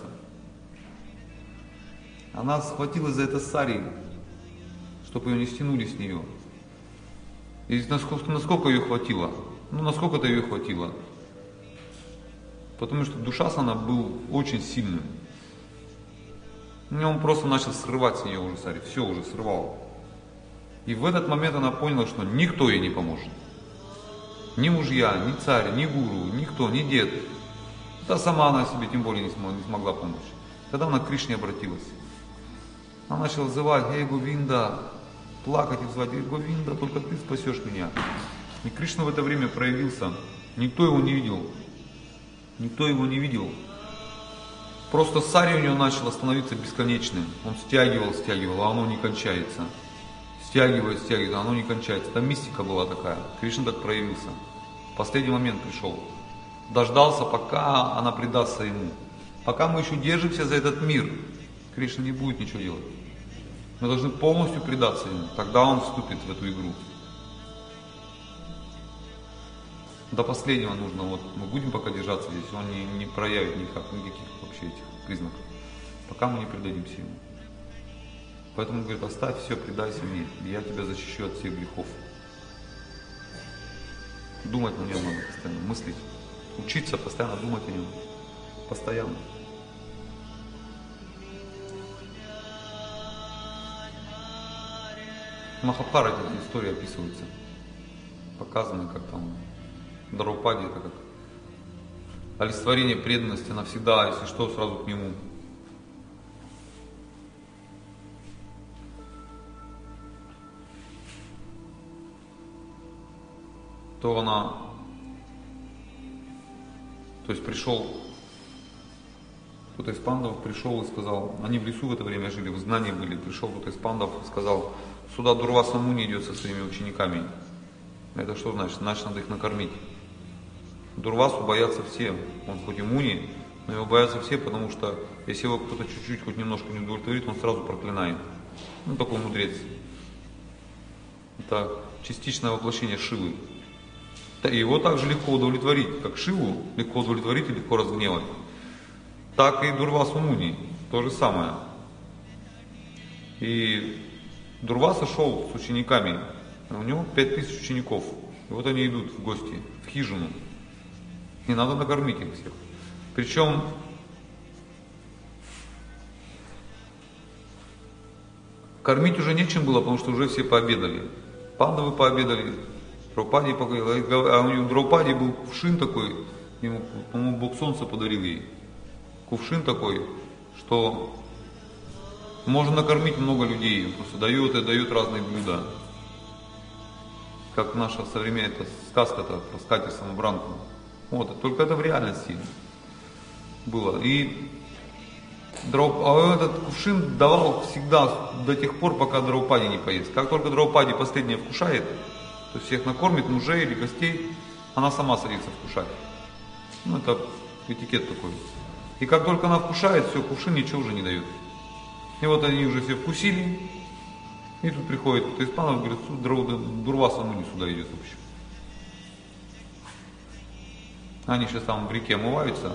Она схватилась за это сари, чтобы ее не стянули с нее. И насколько, насколько ее хватило? Ну, насколько-то ее хватило. Потому что Душасана был очень сильным. И он просто начал срывать с нее уже сари. Все уже срывал. И в этот момент она поняла, что никто ей не поможет. Ни мужья, ни царь, ни гуру, никто, ни дед. Да сама она себе тем более не смогла, не смогла помочь. Тогда она к Кришне обратилась. Она начала взывать: «Эй, Говинда!» Плакать и взывать: «Эй, Говинда, только ты спасешь меня!» И Кришна в это время проявился. Никто его не видел. Никто его не видел. Просто сари у него начало становиться бесконечным. Он стягивал, стягивал, а оно не кончается. Стягивает, стягивает, а оно не кончается. Там мистика была такая. Кришна так проявился. В последний момент пришел. Дождался, пока она предастся ему. Пока мы еще держимся за этот мир, Кришна не будет ничего делать. Мы должны полностью предаться ему. Тогда он вступит в эту игру. До последнего нужно, вот мы будем пока держаться здесь, он не, не проявит никак, никаких вообще этих признаков, пока мы не предадимся ему. Поэтому он говорит: оставь все, предайся мне, и я тебя защищу от всех грехов. Думать на нем надо постоянно, мыслить, учиться постоянно думать о нем, постоянно. В Махабхарате эти истории описываются, показаны, как там Драупади, это как олицетворение преданности навсегда, если что, сразу к нему. то она, то есть пришел, кто-то из пандавов пришел и сказал, они в лесу в это время жили, в изгнании были, пришел кто-то из пандавов и сказал, сюда Дурваса Муни идет со своими учениками. Это что значит? Значит, надо их накормить. Дурвасу боятся все, он хоть и Муни, но его боятся все, потому что если его кто-то чуть-чуть, хоть немножко не удовлетворит, он сразу проклинает. Ну, такой мудрец. Это частичное воплощение Шивы. Его также легко удовлетворить, как Шиву легко удовлетворить и легко разгневать. Так и Дурвасу Муни, то же самое. И Дурваса шел с учениками, у него пять тысяч учеников. И вот они идут в гости, в хижину. И надо накормить их всех. Причем кормить уже нечем было, потому что уже все пообедали. Пандавы пообедали, Драупади пообедали. А у него Драупади был кувшин такой, ему, по-моему, Бог Солнца подарил ей. Кувшин такой, что можно накормить много людей. Он просто дает и дает разные блюда. Как наша современная эта сказка-то про скатерть-самобранку. Вот, только это в реальности было. И Драуп... а этот кувшин давал всегда до тех пор, пока Драупади не поест. Как только Драупади последнее вкушает, то всех накормит, мужей или гостей, она сама садится вкушать. Ну, это этикет такой. И как только она вкушает, все, кувшин ничего уже не дает. И вот они уже все вкусили. И тут приходит кто-то из панов, говорит, Дурваса Муни сюда идет, в общем. Они сейчас там в реке омываются.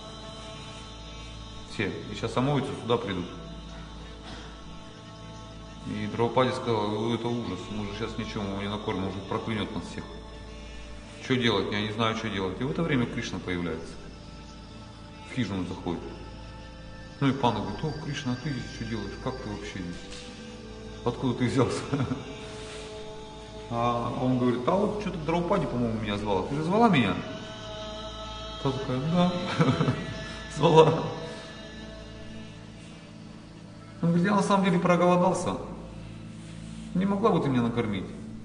Все. И сейчас омоются, сюда придут. И Драупади сказал, это ужас, мы же сейчас ничего мы не накормим, он уже проклянет нас всех. Что делать? Я не знаю, что делать. И в это время Кришна появляется. В хижину заходит. Ну и пан говорит, о, Кришна, а ты здесь что делаешь? Как ты вообще здесь? Откуда ты взялся? А он говорит, а вот что-то Драупади, по-моему, меня звала. Ты же звала меня? Та такая, да, звала. Он говорит, я на самом деле проголодался. Не могла бы ты меня накормить?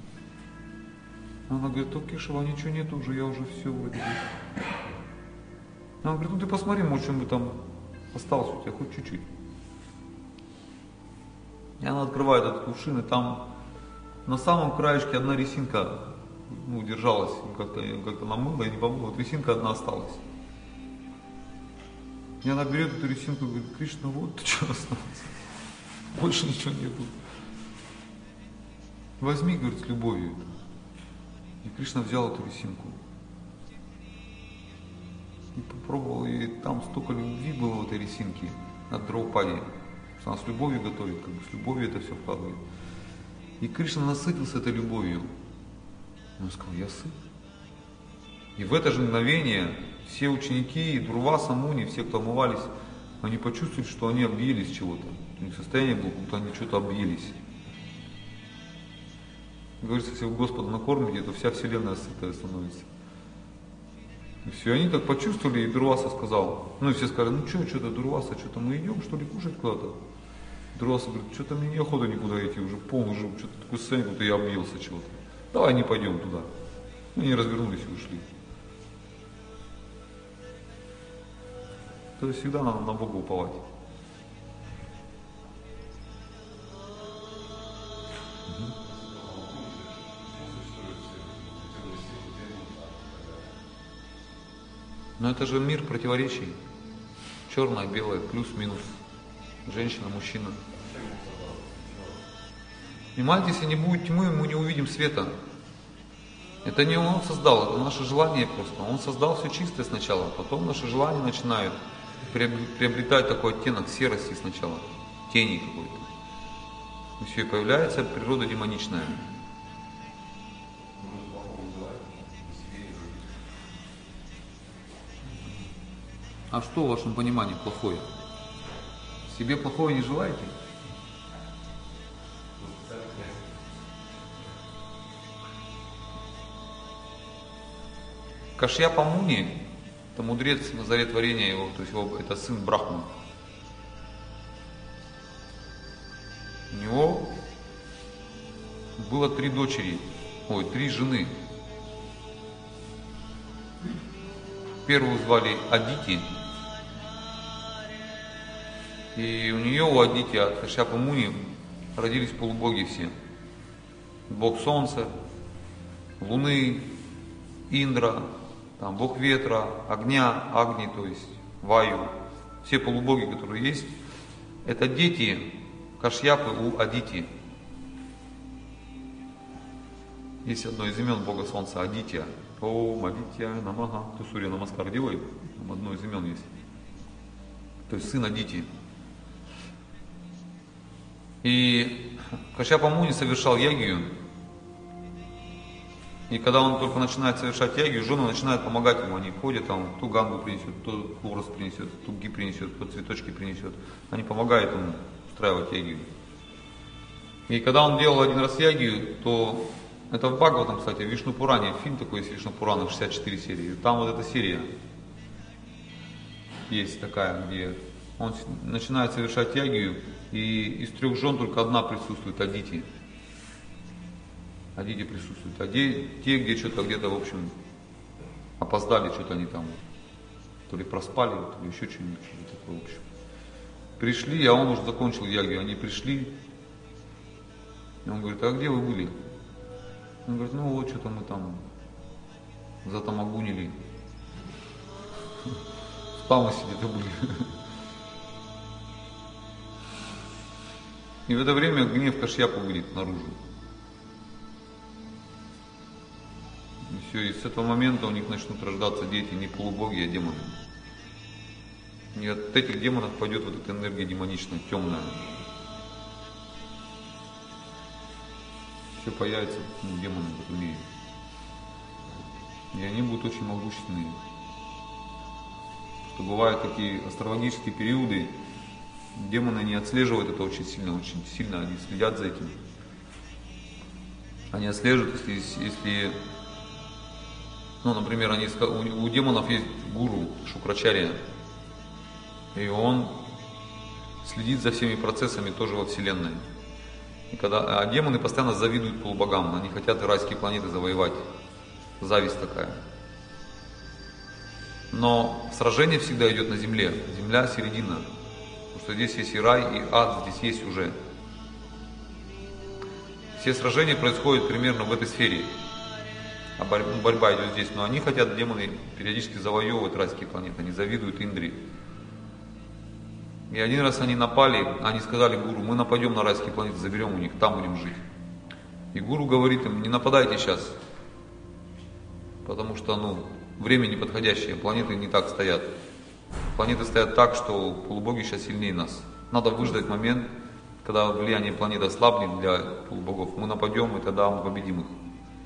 Она говорит, о, Кешева, ничего нет уже, я уже все вроде бы. Она говорит, ну ты посмотри, может, что-нибудь там осталось у тебя, хоть чуть-чуть. И она открывает этот кувшин, и там на самом краешке одна ресинка, ну, держалась, как-то как намыла и не помыла, вот ресинка одна осталась. И она берет эту ресинку и говорит, Кришна, вот ты что осталось, больше ничего нету. Возьми, говорит, с любовью. И Кришна взял эту ресинку. И попробовал, и там столько любви было в этой ресинке от Драупади. Она с любовью готовит, как бы с любовью это все вкладывает. И Кришна насытился этой любовью. Он сказал, я сыт. И в это же мгновение все ученики, Дурваса Муни, все, кто омывались, они почувствовали, что они объелись чего-то. У них состояние было, будто они что-то объелись. Говорится, если вы Господа накормите, то вся вселенная сытая становится. И все, они так почувствовали, и Дурваса сказал, ну и все сказали, ну что, что-то, Дурваса, что-то мы идем, что ли, кушать куда-то? Дурваса говорит, что-то мне неохота никуда идти, уже полный уже, что-то такое состояние, будто я объелся чего-то. Давай не пойдем туда. И они развернулись и ушли. То есть всегда надо на Бога уповать. Но это же мир противоречий. Черное, белое, плюс-минус. Женщина, мужчина. Понимаете, если не будет тьмы, мы не увидим света. Это не он создал, это наше желание просто. Он создал все чистое сначала, потом наши желания начинают приобретать такой оттенок серости сначала, тени какой-то. И все, и появляется природа демоничная. А что в вашем понимании плохое? Себе плохого не желаете? Кашьяпа Муни, это мудрец на заре творения его, то есть его, это сын Брахмы. У него было три дочери, ой, три жены. Первую звали Адити. И у нее, у Адити, от Кашьяпы Муни, родились полубоги все. Бог солнца, луны, Индра, там, бог ветра, огня, Агни, то есть Ваю. Все полубоги, которые есть, это дети Кашьяпы у Адити. Есть одно из имен бога солнца Адитья. Ом Адитья Намаха. То Сурья Намаскар делает. Там одно из имен есть. То есть сын Адити. И Кашьяпа Муни совершал ягию. И когда он только начинает совершать ягию, жены начинают помогать ему. Они ходят, там, кто гангу принесет, кто хлорос принесет, кто ги принесет, кто цветочки принесет. Они помогают ему устраивать ягию. И когда он делал один раз ягию, то это в Бхагаватам, кстати, в Вишну Пуране, фильм такой есть Вишну Пурана, шестьдесят четыре серии. Там вот эта серия есть такая, где он начинает совершать ягию, и из трех жен только одна присутствует, Адити. Адити присутствует. А те, те где что-то где-то, в общем, опоздали, что-то они там, то ли проспали, то ли еще что-нибудь, что-то такое, в общем. Пришли, а он уже закончил ягию, они пришли. И он говорит, а где вы были? Он говорит, ну вот что-то мы там затамагунили. В тамосе где-то были. И в это время гнев Кашьяпы выйдет наружу. И все, и с этого момента у них начнут рождаться дети, не полубоги, а демоны. И от этих демонов пойдет вот эта энергия демоничная, темная. Все появятся, ну, демоны в этом мире. И они будут очень могущественные. Что бывают такие астрологические периоды, демоны не отслеживают это очень сильно, очень сильно, они следят за этим. Они отслеживают, если, если ну, например, они, у, у демонов есть гуру Шукрачарья, и он следит за всеми процессами тоже во Вселенной. И когда, а демоны постоянно завидуют полубогам, они хотят райские планеты завоевать. Зависть такая. Но сражение всегда идет на земле. Земля середина. Потому что здесь есть и рай, и ад, здесь есть уже. Все сражения происходят примерно в этой сфере. А борь, борьба идет здесь. Но они хотят, демоны, периодически завоевывать райские планеты. Они завидуют Индре. И один раз они напали, они сказали гуру, мы нападем на райские планеты, заберем у них, там будем жить. И гуру говорит им, не нападайте сейчас, потому что, ну, время неподходящее, планеты не так стоят. Планеты стоят так, что полубоги сейчас сильнее нас. Надо выждать момент, когда влияние планеты ослабнет для полубогов. Мы нападем, и тогда мы победим их.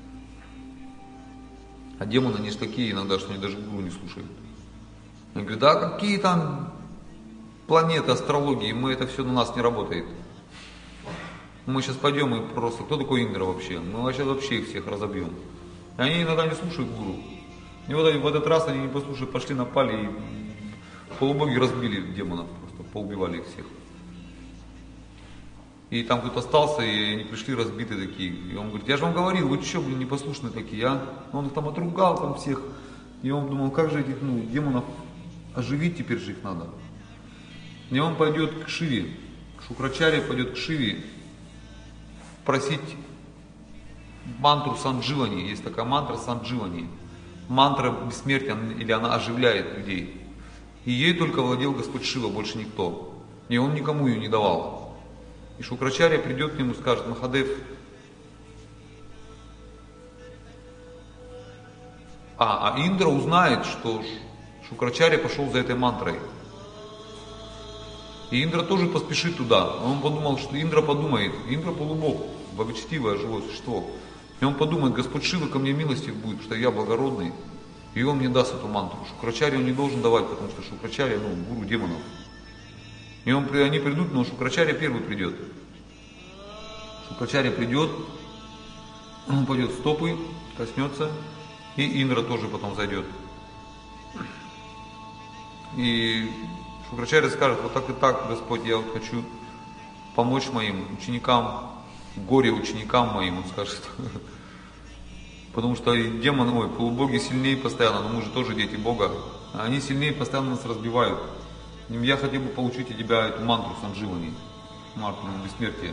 А демоны, они же такие иногда, что они даже гуру не слушают. Они говорят, да какие там планеты, астрологии, мы, это все на нас не работает. Мы сейчас пойдем и просто, кто такой Индра вообще? Мы сейчас вообще их всех разобьем. И они иногда не слушают гуру. И вот в этот раз они не послушали, пошли, напали, и полубоги разбили демонов, просто поубивали их всех. И там кто-то остался, и они пришли разбитые такие. И он говорит, я же вам говорил, вы что, блин, непослушные такие, а? Он их там отругал, там всех. И он думал, как же этих, ну, демонов оживить теперь же их надо. И он пойдет к Шиве, Шукрачарья пойдет к Шиве просить мантру Сандживани. Есть такая мантра Сандживани. Мантра бессмертия, или она оживляет людей. И ей только владел Господь Шива, больше никто. И он никому ее не давал. И Шукрачарья придет к нему и скажет, Махадев, а, а Индра узнает, что Шукрачарья пошел за этой мантрой. И Индра тоже поспешит туда. Он подумал, что Индра подумает. Индра полубог, благочестивое живое существо. И он подумает, Господь Шива ко мне милостив будет, потому что я благородный. И он мне даст эту мантру. Шукрачарья он не должен давать, потому что Шукрачарья, ну, гуру демонов. И он, они придут, но Шукрачарья первый придет. Шукрачарья придет, он пойдет в стопы, коснется, и Индра тоже потом зайдет. И Шукрачарья скажет, вот так и так, Господь, я вот хочу помочь моим ученикам, горе ученикам моим, он скажет. Потому что демоны, ой, полубоги сильнее постоянно, но мы же тоже дети Бога. Они сильнее постоянно нас разбивают. Я хотел бы получить от тебя эту мантру Сандживани, мантру бессмертия.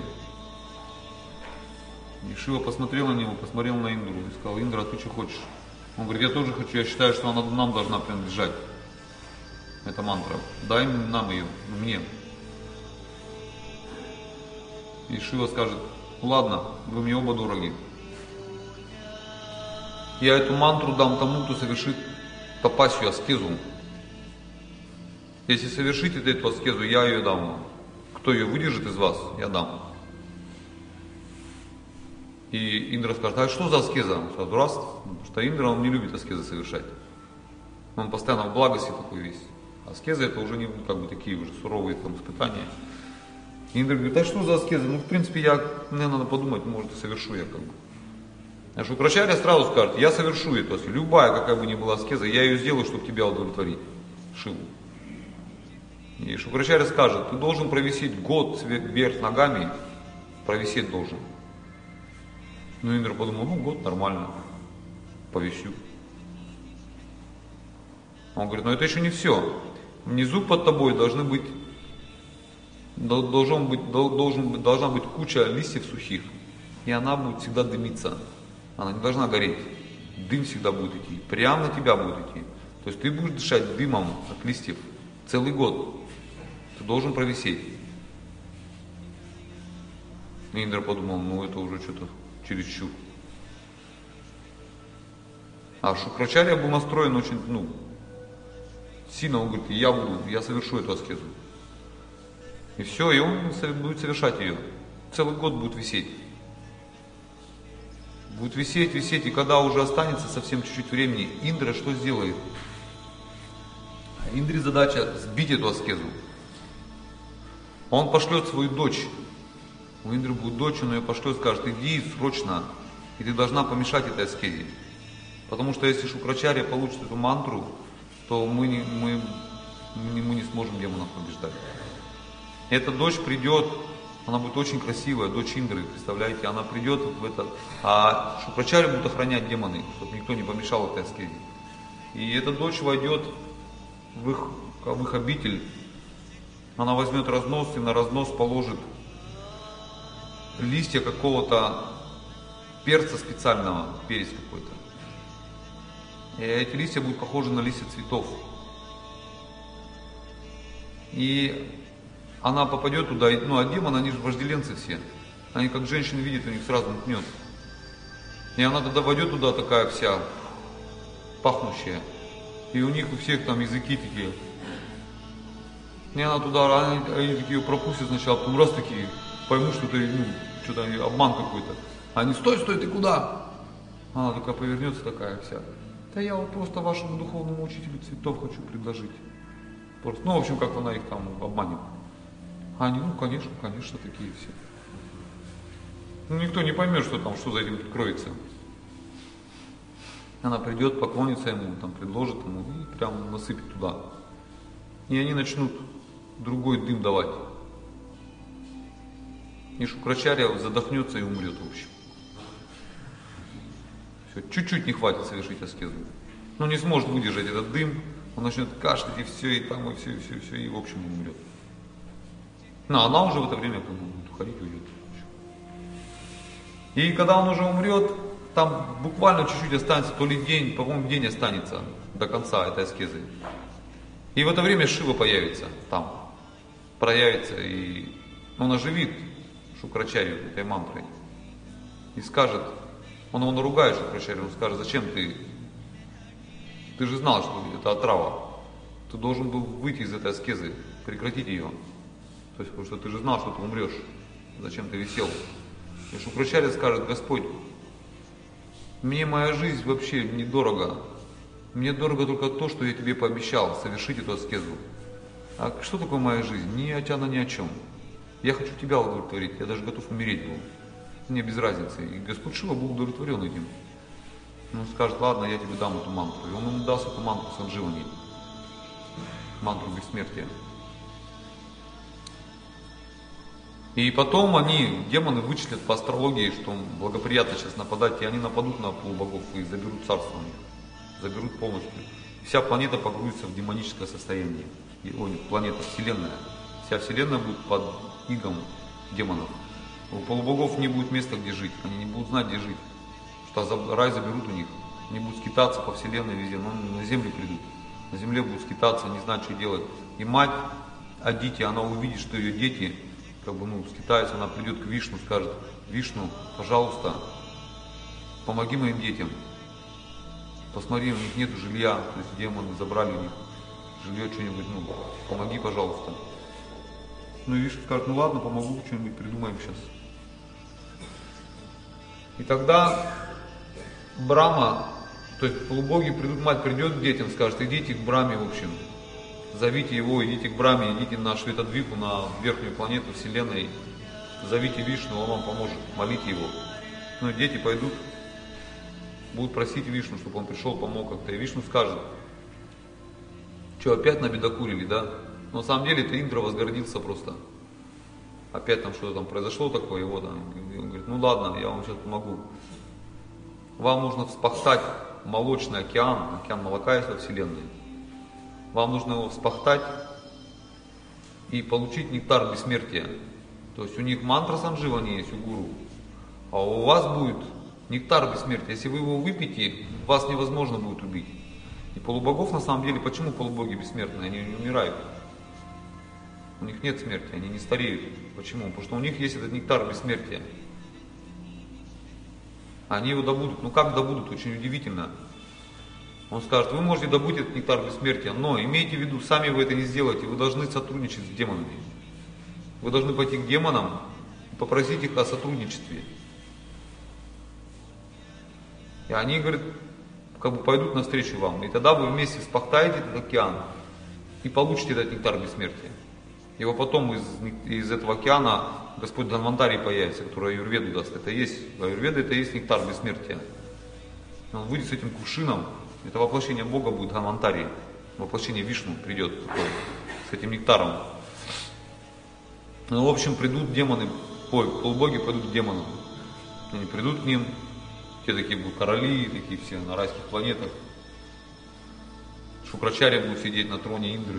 И Шива посмотрел на него, посмотрел на Индру и сказал: Индра, а ты что хочешь? Он говорит: я тоже хочу, я считаю, что она нам должна принадлежать. Эта мантра. Дай нам ее, мне. И Шива скажет: ладно, вы мне оба дороги. Я эту мантру дам тому, кто совершит тапасию, аскезу. Если совершите эту аскезу, я ее дам вам. Кто ее выдержит из вас, я дам. И Индра скажет: а что за аскеза? Он сразу раз, потому что Индра, он не любит аскезы совершать. Он постоянно в благости такой весь. Аскезы это уже не как бы такие уже суровые там испытания. И Индра говорит: а что за аскеза? Ну, в принципе, я, мне надо подумать, может, и совершу я как бы. А Шукрачарья сразу скажет: я совершу эту аскезу. Любая, какая бы ни была аскеза, я ее сделаю, чтобы тебя удовлетворить. Шиву. И Шукрачарья скажет: ты должен провисеть год вверх ногами, провисеть должен. Ну, Индра подумал: ну, год нормально, повисю. Он говорит: но это еще не все. Внизу под тобой должны быть, должен быть, должен быть, должна быть куча листьев сухих, и она будет всегда дымиться. Она не должна гореть. Дым всегда будет идти, прямо на тебя будет идти. То есть ты будешь дышать дымом от листьев целый год. Ты должен провисеть. И Индра подумал: ну это уже что-то чересчур. А Шукрачарья был настроен очень, ну, сильно. Он говорит: я буду, я совершу эту аскезу. И все, и он будет совершать ее. Целый год будет висеть. Будет висеть, висеть, и когда уже останется совсем чуть-чуть времени, Индра что сделает? Индре задача сбить эту аскезу. Он пошлет свою дочь. У Индры будет дочь, он ее пошлет, скажет: иди срочно, и ты должна помешать этой аскезе. Потому что если Шукрачарья получит эту мантру, то мы не, мы, мы не сможем демонов побеждать. Эта дочь придет, она будет очень красивая, дочь Индры, представляете, она придет в это, а Шукрачарья будет охранять демоны, чтобы никто не помешал этой аскезе. И эта дочь войдет в их, в их обитель, она возьмет разнос и на разнос положит листья какого-то перца специального, перец какой-то. И эти листья будут похожи на листья цветов. И она попадет туда, ну а демоны, они же вожделенцы все. Они как женщин видят, у них сразу мкнет. И она тогда войдет туда такая вся пахнущая. И у них у всех там языки такие. И она туда, они, они такие пропустят сначала, потом раз такие, поймут, что это, ну, что-то обман какой-то. Они: стой, стой, ты куда? Она такая повернется, такая вся: да я вот просто вашему духовному учителю цветов хочу предложить. Просто, ну, в общем, как она их там обманет. А они: ну, конечно, конечно, такие все. Ну, никто не поймет, что там, что за этим кроется. Она придет, поклонится ему, там, предложит ему и прям насыпет туда. И они начнут другой дым давать. И Шукрачарья задохнется и умрет, в общем. Все, чуть-чуть не хватит совершить аскезу. Ну, не сможет выдержать этот дым, он начнет кашлять, и все, и там, и все, и все, и все, и в общем умрет. Но она уже в это время будет уходить, уйдет. И когда он уже умрет, там буквально чуть-чуть останется, то ли день, по-моему, день останется до конца этой аскезы. И в это время Шива появится там, проявится, и он оживит Шукрачарью этой мантрой. И скажет, он его наругает, Шукрачарью, он скажет: зачем ты, ты же знал, что это отрава, ты должен был выйти из этой аскезы, прекратить ее. То есть, потому что ты же знал, что ты умрешь, зачем ты висел. И Шукрачарья скажет: Господь, мне моя жизнь вообще недорого, мне дорого только то, что я тебе пообещал, совершить эту аскезу. А что такое моя жизнь? Ни о тебя, ни о чем. Я хочу тебя удовлетворить, я даже готов умереть был. Мне без разницы. И Господь Шива был удовлетворен этим. Он скажет: ладно, я тебе дам эту мантру. И он ему даст эту мантру Сандживани, мантру бессмертия. И потом они, демоны, вычислят по астрологии, что благоприятно сейчас нападать, и они нападут на полубогов и заберут царство у них. Заберут полностью. вся планета погрузится в демоническое состояние. И, ой, планета, Вселенная. Вся Вселенная будет под игом демонов. У полубогов не будет места, где жить. Они не будут знать, где жить. Что рай заберут у них. Они будут скитаться по Вселенной везде. Но на Землю придут. На Земле будут скитаться, не знать, что делать. И мать Адити, она увидит, что ее дети, как бы, ну, скитаются, она придет к Вишну, скажет: Вишну, пожалуйста, помоги моим детям. Посмотри, у них нет жилья, то есть демоны забрали у них жилье, что-нибудь, ну, помоги, пожалуйста. Ну и Вишну скажет: ну ладно, помогу, что-нибудь придумаем сейчас. И тогда Брахма, то есть полубоги придут, мать придет к детям, скажет: идите к Брахме, в общем, зовите его, идите к Брахме, идите на Шветадвипу, на верхнюю планету Вселенной, зовите Вишну, он вам поможет, молите его. Ну и дети пойдут, будут просить Вишну, чтобы он пришел, помог как-то. И Вишну скажет: что, опять набедокурили, да? Но на самом деле это Индра возгордился просто. Опять там что-то там произошло такое, его там. Он говорит: ну ладно, я вам сейчас помогу. Вам нужно вспахтать молочный океан, океан молока есть во Вселенной. Вам нужно его вспахтать и получить нектар бессмертия. То есть у них мантра Сандживани есть, у гуру, а у вас будет нектар бессмертия. Если вы его выпьете, вас невозможно будет убить. И полубогов на самом деле, почему полубоги бессмертные? Они не умирают. У них нет смерти, они не стареют. Почему? Потому что у них есть этот нектар бессмертия. Они его добудут. Ну как добудут? Очень удивительно. Он скажет: вы можете добыть этот нектар бессмертия, но имейте в виду, сами вы это не сделаете. Вы должны сотрудничать с демонами. Вы должны пойти к демонам и попросить их о сотрудничестве. И они, говорят, как бы пойдут навстречу вам. И тогда вы вместе вспахтаете этот океан и получите этот нектар бессмертия. Его потом из, из этого океана Господь Дханвантари появится, который аюрведу даст. Это есть, аюрведа это есть нектар бессмертия. Он выйдет с этим кувшином, это воплощение Бога будет Дханвантари. Воплощение Вишну придет такое, с этим нектаром. Ну, в общем, придут демоны, ой, полубоги пойдут к демонам. Они придут к ним, те такие будут короли, такие все на райских планетах. Шукрачарья будут сидеть на троне Индры.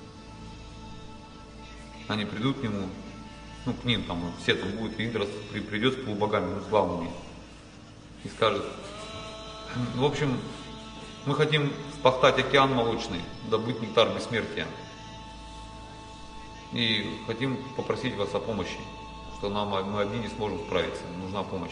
Они придут к нему, ну к ним там, все там будет, и Индра придет с полубогами, ну, с главными, и скажет: в общем, мы хотим вспахтать океан молочный, добыть нектар бессмертия. И хотим попросить вас о помощи, что нам мы одни не сможем справиться, нужна помощь.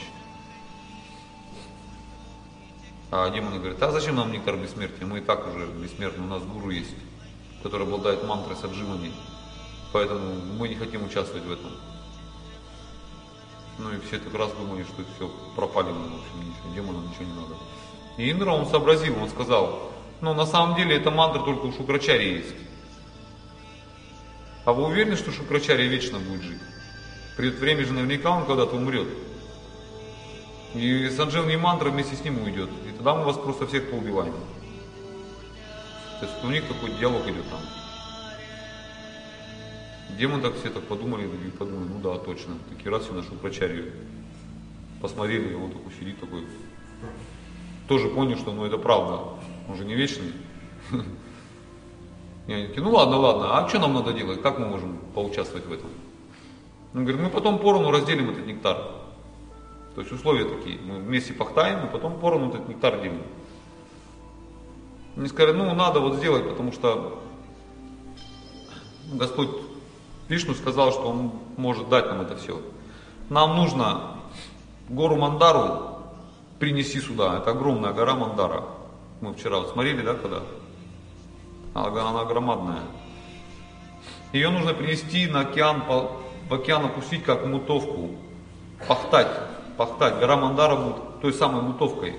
А демоны говорят: а зачем нам нектар бессмертия? Мы и так уже бессмертны, у нас гуру есть, который обладает мантрой Садживани. Поэтому мы не хотим участвовать в этом. Ну и все так раз думали, что все, пропали мы, в общем, ничего, демонам ничего не надо. И Индра, он сообразил, он сказал: ну на самом деле эта мантра только у Шукрачарьи есть. А вы уверены, что Шукрачарья вечно будет жить? Придет время же, наверняка он когда-то умрет. И Сандживани мантра вместе с ним уйдет. И тогда мы вас просто всех поубиваем. То есть у них такой диалог идет там. Демоны так все так подумали, и подумали: ну да, точно. Такие раз все на Шукрачарью посмотрели, и он такой сидит такой. Тоже понял, что ну это правда, он же не вечный. И они такие: ну ладно, ладно, а что нам надо делать, как мы можем поучаствовать в этом? Он говорит: мы потом поровну разделим этот нектар. То есть условия такие, мы вместе пахтаем, и потом поровну этот нектар делим. Они сказали: ну надо вот сделать, потому что Господь Вишну сказал, что Он может дать нам это все. Нам нужно гору Мандару принести сюда. Это огромная гора Мандара. Мы вчера вот смотрели, да, когда? Она, она громадная. Ее нужно принести на океан, в океан опустить как мутовку. Пахтать, пахтать. Гора Мандара будет той самой мутовкой.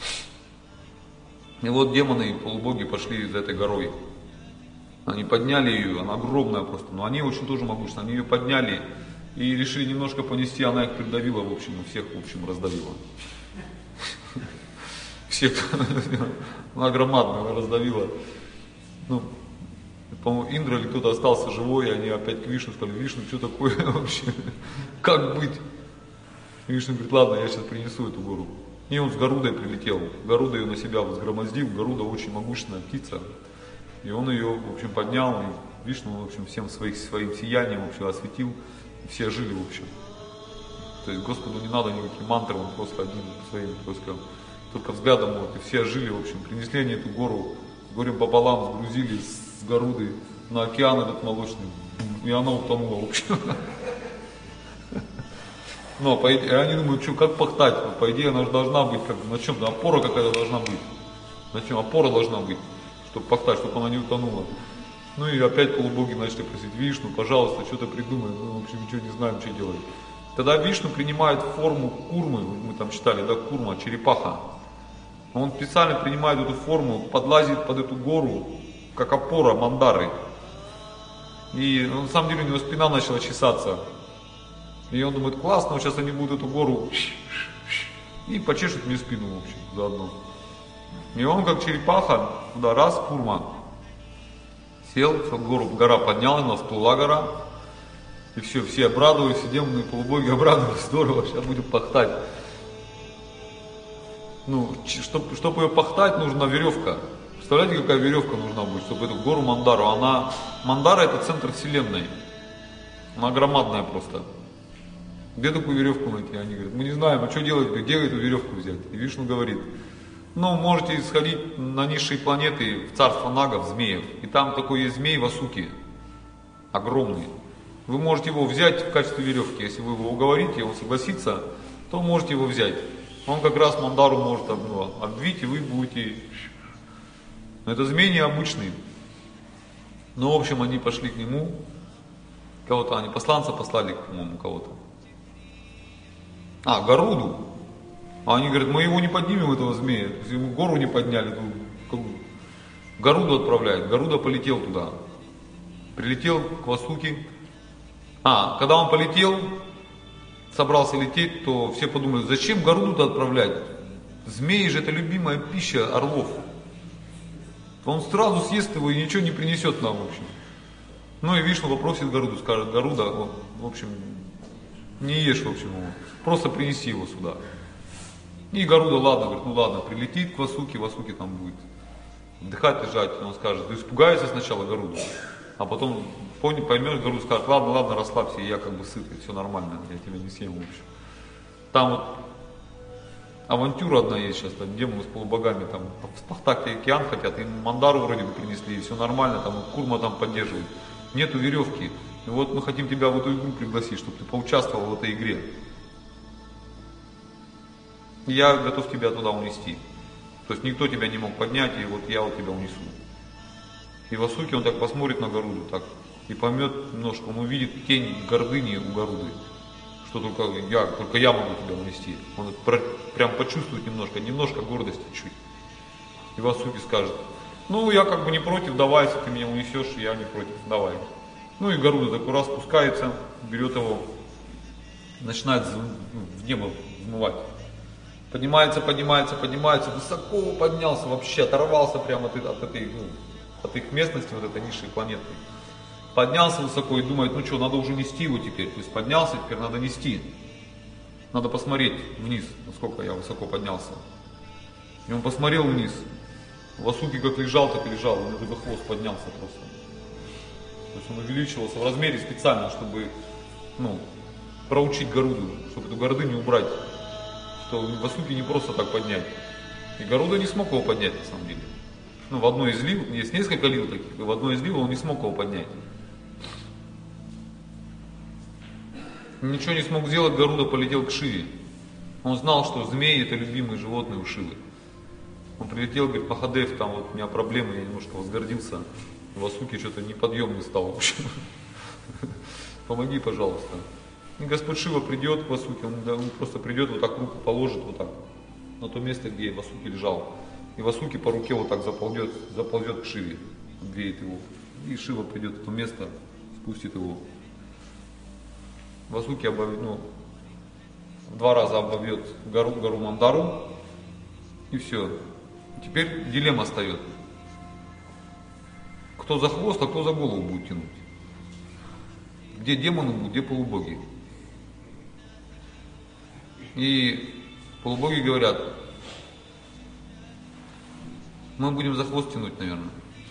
И вот демоны и полубоги пошли за этой горой. Они подняли ее, она огромная просто, но они очень тоже могущественны. Они ее подняли и решили немножко понести, она их придавила, в общем, и всех, в общем, раздавила. Всех, она громадная, она раздавила. Ну, по-моему, Индра или кто-то остался живой, и они опять к Вишну сказали: Вишну, что такое вообще? Как быть? И Вишну говорит: ладно, я сейчас принесу эту гору. И он с Гарудой прилетел. Гаруда ее на себя взгромоздил. Гаруда очень могущественная птица. И он ее, в общем, поднял. И Вишну, в общем, всем своих, своим сиянием, в общем, осветил. И все жили, в общем. То есть Господу не надо никаких мантр, он просто один своим, просто только взглядом, вот, и все жили, в общем, принесли они эту гору, с горем пополам сгрузили с Гаруды на океан этот молочный, и она утонула, в общем. Ну, по идее, они думают, что, как пахтать, по идее, она же должна быть, как бы, на чем-то, опора какая-то должна быть, на чем опора должна быть, чтобы пахтать, чтобы она не утонула. Ну и опять полубоги начали просить: Вишну, пожалуйста, что-то придумай, мы, в общем, ничего не знаем, что делать. Тогда Вишну принимает форму курмы, мы там читали, да, курма, черепаха. Он специально принимает эту форму, подлазит под эту гору, как опора мандары. И ну, на самом деле у него спина начала чесаться. И он думает: классно, вот сейчас они будут эту гору и почешут мне спину, в общем, заодно. И он как черепаха, туда раз, курма, сел, гору, гора подняла, но всплыла гора. И все, все обрадовались, все демоны и полубоги обрадовались, здорово, сейчас будем пахтать. Ну, чтобы, чтобы ее пахтать, нужна веревка. Представляете, какая веревка нужна будет, чтобы эту гору Мандару, она, Мандара это центр вселенной. Она громадная просто. Где такую веревку найти? Они говорят: мы не знаем, а что делать? Где эту веревку взять? И Вишну говорит: ну, можете сходить на низшие планеты, в царство нагов, змеев. И там такой есть змей Васуки, огромный. Вы можете его взять в качестве веревки. Если вы его уговорите, он согласится, то можете его взять. Он как раз Мандару может ну, обвить, и вы будете... Но это змей необычный. Ну, в общем, они пошли к нему. Кого-то они, посланца послали, по-моему, кого-то. А, Гаруду. А они говорят: мы его не поднимем, этого змея. Если ему гору не подняли, то Гаруду отправляют. Гаруда полетел туда. Прилетел к Васуке. А, когда он полетел, собрался лететь, то все подумали: зачем Гаруду-то отправлять? Змеи же это любимая пища орлов. Он сразу съест его и ничего не принесет нам, в общем. Ну и Вишну попросит Гаруду, скажет: Гаруда, он, в общем, не ешь, в общем, его, просто принеси его сюда. И Гаруда, ладно, говорит: ну ладно, прилетит к Васуке, Васуке там будет отдыхать, лежать. Он скажет: ты испугаешься сначала Гаруду, а потом поймешь, Гаруда скажет: ладно, ладно, расслабься, я как бы сытый, все нормально, я тебя не съем, в общем. Там вот авантюра одна есть сейчас, там демоны с полубогами, там в Спартаке океан хотят, им Мандару вроде бы принесли, и все нормально, там Курма там поддерживает. Нету веревки. И вот мы хотим тебя в эту игру пригласить, чтобы ты поучаствовал в этой игре. И я готов тебя туда унести. То есть никто тебя не мог поднять, и вот я вот тебя унесу. И Васуки, он так посмотрит на Гаруду, так, и поймет немножко, он увидит тень гордыни у Гаруды, что только я, только я могу тебя унести. Он про, прям почувствует немножко, немножко гордости чуть. И Васуки скажет: ну я как бы не против, давай, если ты меня унесешь, я не против, давай. Ну и Гаруда такой раз спускается, берет его, начинает в небо взмывать. Поднимается, поднимается, поднимается, высоко поднялся, вообще оторвался прямо от, от этой, ну, от их местности, вот этой низшей планеты. Поднялся высоко и думает: ну что, надо уже нести его теперь. То есть поднялся, теперь надо нести. Надо посмотреть вниз, насколько я высоко поднялся. И он посмотрел вниз. Васуки как лежал, так и лежал, он этот хвост поднялся просто. То есть он увеличивался в размере специально, чтобы, ну, проучить Гаруду, чтобы эту гордыню убрать. Что Васуки не просто так поднять. И Гаруда не смог его поднять на самом деле. Ну, в одной из лил, есть несколько лил таких, и в одной из лил он не смог его поднять. Ничего не смог сделать, Гаруда полетел к Шиве. Он знал, что змеи это любимые животные у Шивы. Он прилетел, говорит: Махадев, там вот у меня проблемы, я немножко возгордился. Васуки что-то неподъемный стал, в общем. Помоги, пожалуйста. И Господь Шива придет к Васуке, он, он просто придет, вот так руку положит вот так на то место, где Васуки лежал. И Васуки по руке вот так заползет, заползет к Шиве, обвеет его. И Шива придет в то место, спустит его. Васуки обовьет, ну, в два раза обовьет гору, гору Мандару. И все. Теперь дилемма остается. Кто за хвост, а кто за голову будет тянуть. Где демоны будут, где полубоги. И полубоги говорят: Мы будем за хвост тянуть, наверное.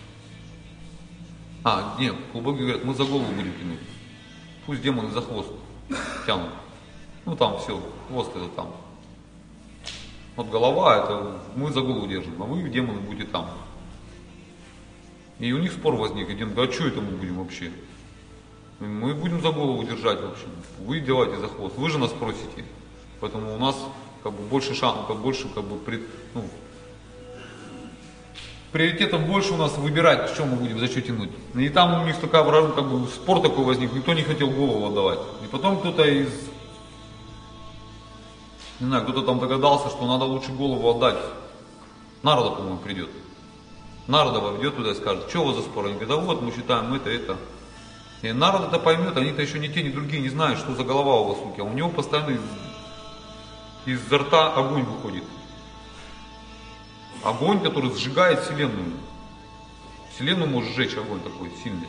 А, нет, полубоги говорят, мы за голову будем тянуть. Пусть демоны за хвост тянут. Ну там все, хвост это там. Вот голова, это мы за голову держим, а вы, демоны, будете там. И у них спор возник, и демон говорит, а что это мы будем вообще? Мы будем за голову держать, в общем. Вы делаете за хвост, вы же нас просите. Поэтому у нас как бы больше шансов, больше как бы пред, ну, приоритетов больше у нас выбирать, что мы будем, за что тянуть. И там у них такая, как бы, спор такой возник, никто не хотел голову отдавать. И потом кто-то из, не знаю, кто-то там догадался, что надо лучше голову отдать. Народа, по-моему, придет. Народа войдет туда и скажет, что у вас за спор? Они говорят, да вот, мы считаем это, это. И народ это поймет, они-то еще ни те, ни другие не знают, что за голова у Васуки. А у него постоянно из, изо рта огонь выходит. Огонь, который сжигает Вселенную. Вселенную может сжечь огонь такой сильный.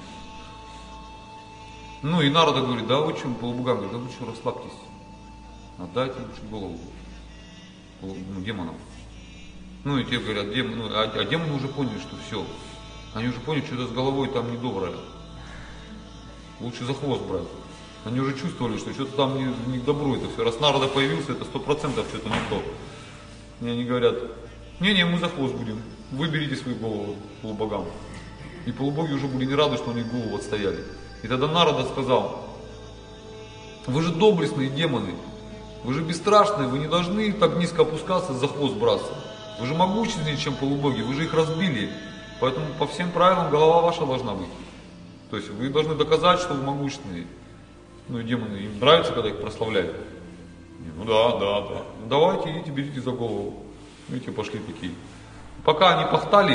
Ну и Нарада говорит, да вы что, полубогам, говорит, да вы что, расслабьтесь. Отдайте лучше голову ну, демонам. Ну и те говорят, демон, ну, а, а демоны уже поняли, что все. Они уже поняли, что это с головой там недоброе. Лучше за хвост брать. Они уже чувствовали, что что-то там не, не к добру это все. Раз Нарада появился, это сто процентов что-то не то. И они говорят, не-не, мы за хвост будем. Выберите свою голову полубогам. И полубоги уже были не рады, что они голову отстояли. И тогда Нарада сказал, вы же доблестные демоны, вы же бесстрашные, вы не должны так низко опускаться, за хвост браться. Вы же могущественнее, чем полубоги, вы же их разбили. Поэтому по всем правилам голова ваша должна быть. То есть вы должны доказать, что вы могущественные. Ну и демоны, им нравится, когда их прославляют. Ну да, да, да. Ну давайте, идите, берите за голову. Видите, пошли такие. Пока они пахтали,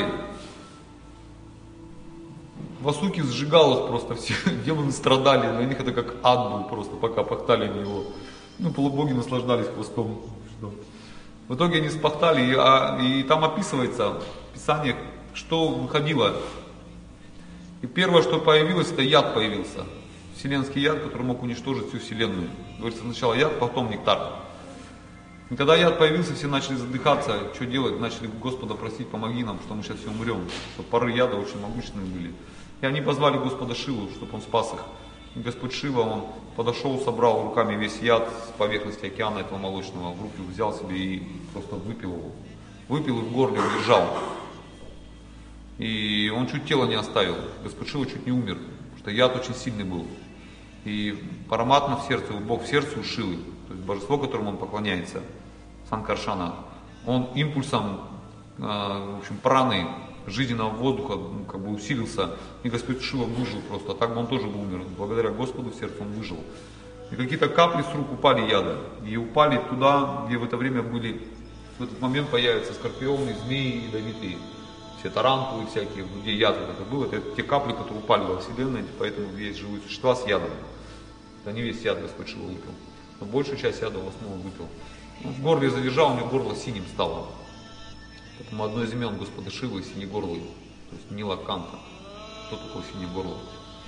Васуки сжигалось просто, все демоны страдали, для них это как ад был просто, пока пахтали на него. Ну, полубоги наслаждались хвостом. В итоге они спахтали, и, а, и там описывается в Писаниях, что выходило. И первое, что появилось, это яд появился. Вселенский яд, который мог уничтожить всю Вселенную. Говорится, сначала яд, потом нектар. И когда яд появился, все начали задыхаться, что делать, начали Господа просить, помоги нам, что мы сейчас все умрем. Что пары яда очень могущественные были. И они позвали Господа Шиву, чтобы он спас их. И Господь Шива, он подошел, собрал руками весь яд с поверхности океана этого молочного, в руки взял себе и просто выпил его. Выпил и в горле удержал. И он чуть тело не оставил. Господь Шива чуть не умер, потому что яд очень сильный был. И Параматма в сердце, Бог в сердце у Шивы, то есть божество, которому он поклоняется, Санкаршана, он импульсом, э, в общем, праны, жизненного воздуха, ну, как бы усилился, и Господь Шива выжил просто, а так бы он тоже бы умер. Благодаря Господу в сердце он выжил. И какие-то капли с рук упали яда, и упали туда, где в это время были, в этот момент появятся скорпионы, змеи ядовитые, все тарантулы всякие, где яд вот это был, это те капли, которые упали во Вселенной, поэтому есть живые существа с ядом. Это не весь яд Господь Шива выпил, но большую часть яда в основу выпил. Он в горле задержал, у него горло синим стало. Поэтому одно из имен Господа Шивы синегорлый, то есть Нилаканта. Кто такой синегорлый?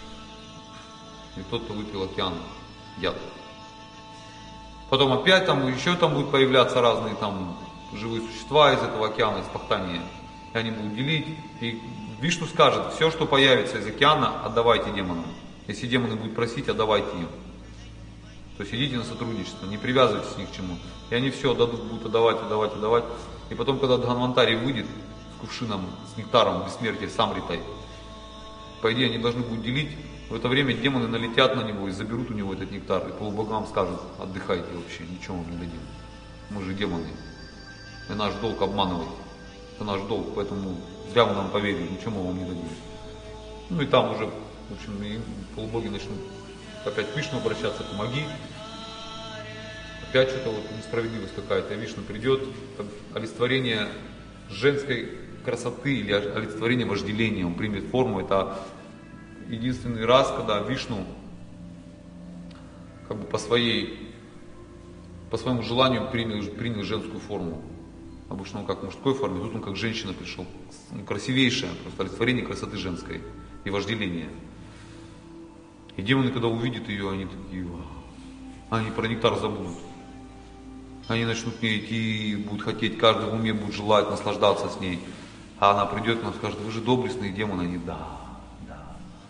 И тот, кто выпил океан, яд. Потом опять там, еще там будут появляться разные там живые существа из этого океана, из пахтания. И они будут делить. И Вишну скажет, все, что появится из океана, отдавайте демонам. Если демоны будут просить, отдавайте им. То есть идите на сотрудничество, не привязывайтесь ни к чему. И они все отдадут, будут отдавать, отдавать, отдавать. И потом, когда Дханвантари выйдет с кувшином, с нектаром бессмертия, с амритой, по идее, они должны будут делить. В это время демоны налетят на него и заберут у него этот нектар. И полубогам скажут, отдыхайте вообще, ничего вам не дадим. Мы же демоны. И наш долг обманывать. Это наш долг, поэтому зря вы нам поверили, ничего мы вам не дадим. Ну и там уже, в общем, и полубоги начнут опять к Вишну обращаться, помоги. Опять что-то вот несправедливость какая-то, Вишну придет, олицетворение женской красоты или олицетворение вожделения, он примет форму. Это единственный раз, когда Вишну как бы по своей, по своему желанию принял, принял женскую форму. Обычно он как в мужской форме, тут он как женщина пришел. Он красивейшая, просто олицетворение красоты женской и вожделения. И демоны, когда увидят ее, они такие, они про нектар забудут. Они начнут к ней идти, будут хотеть, каждый в уме будет желать наслаждаться с ней. А она придет к нам и скажет: вы же доблестные демоны. Они: да, да.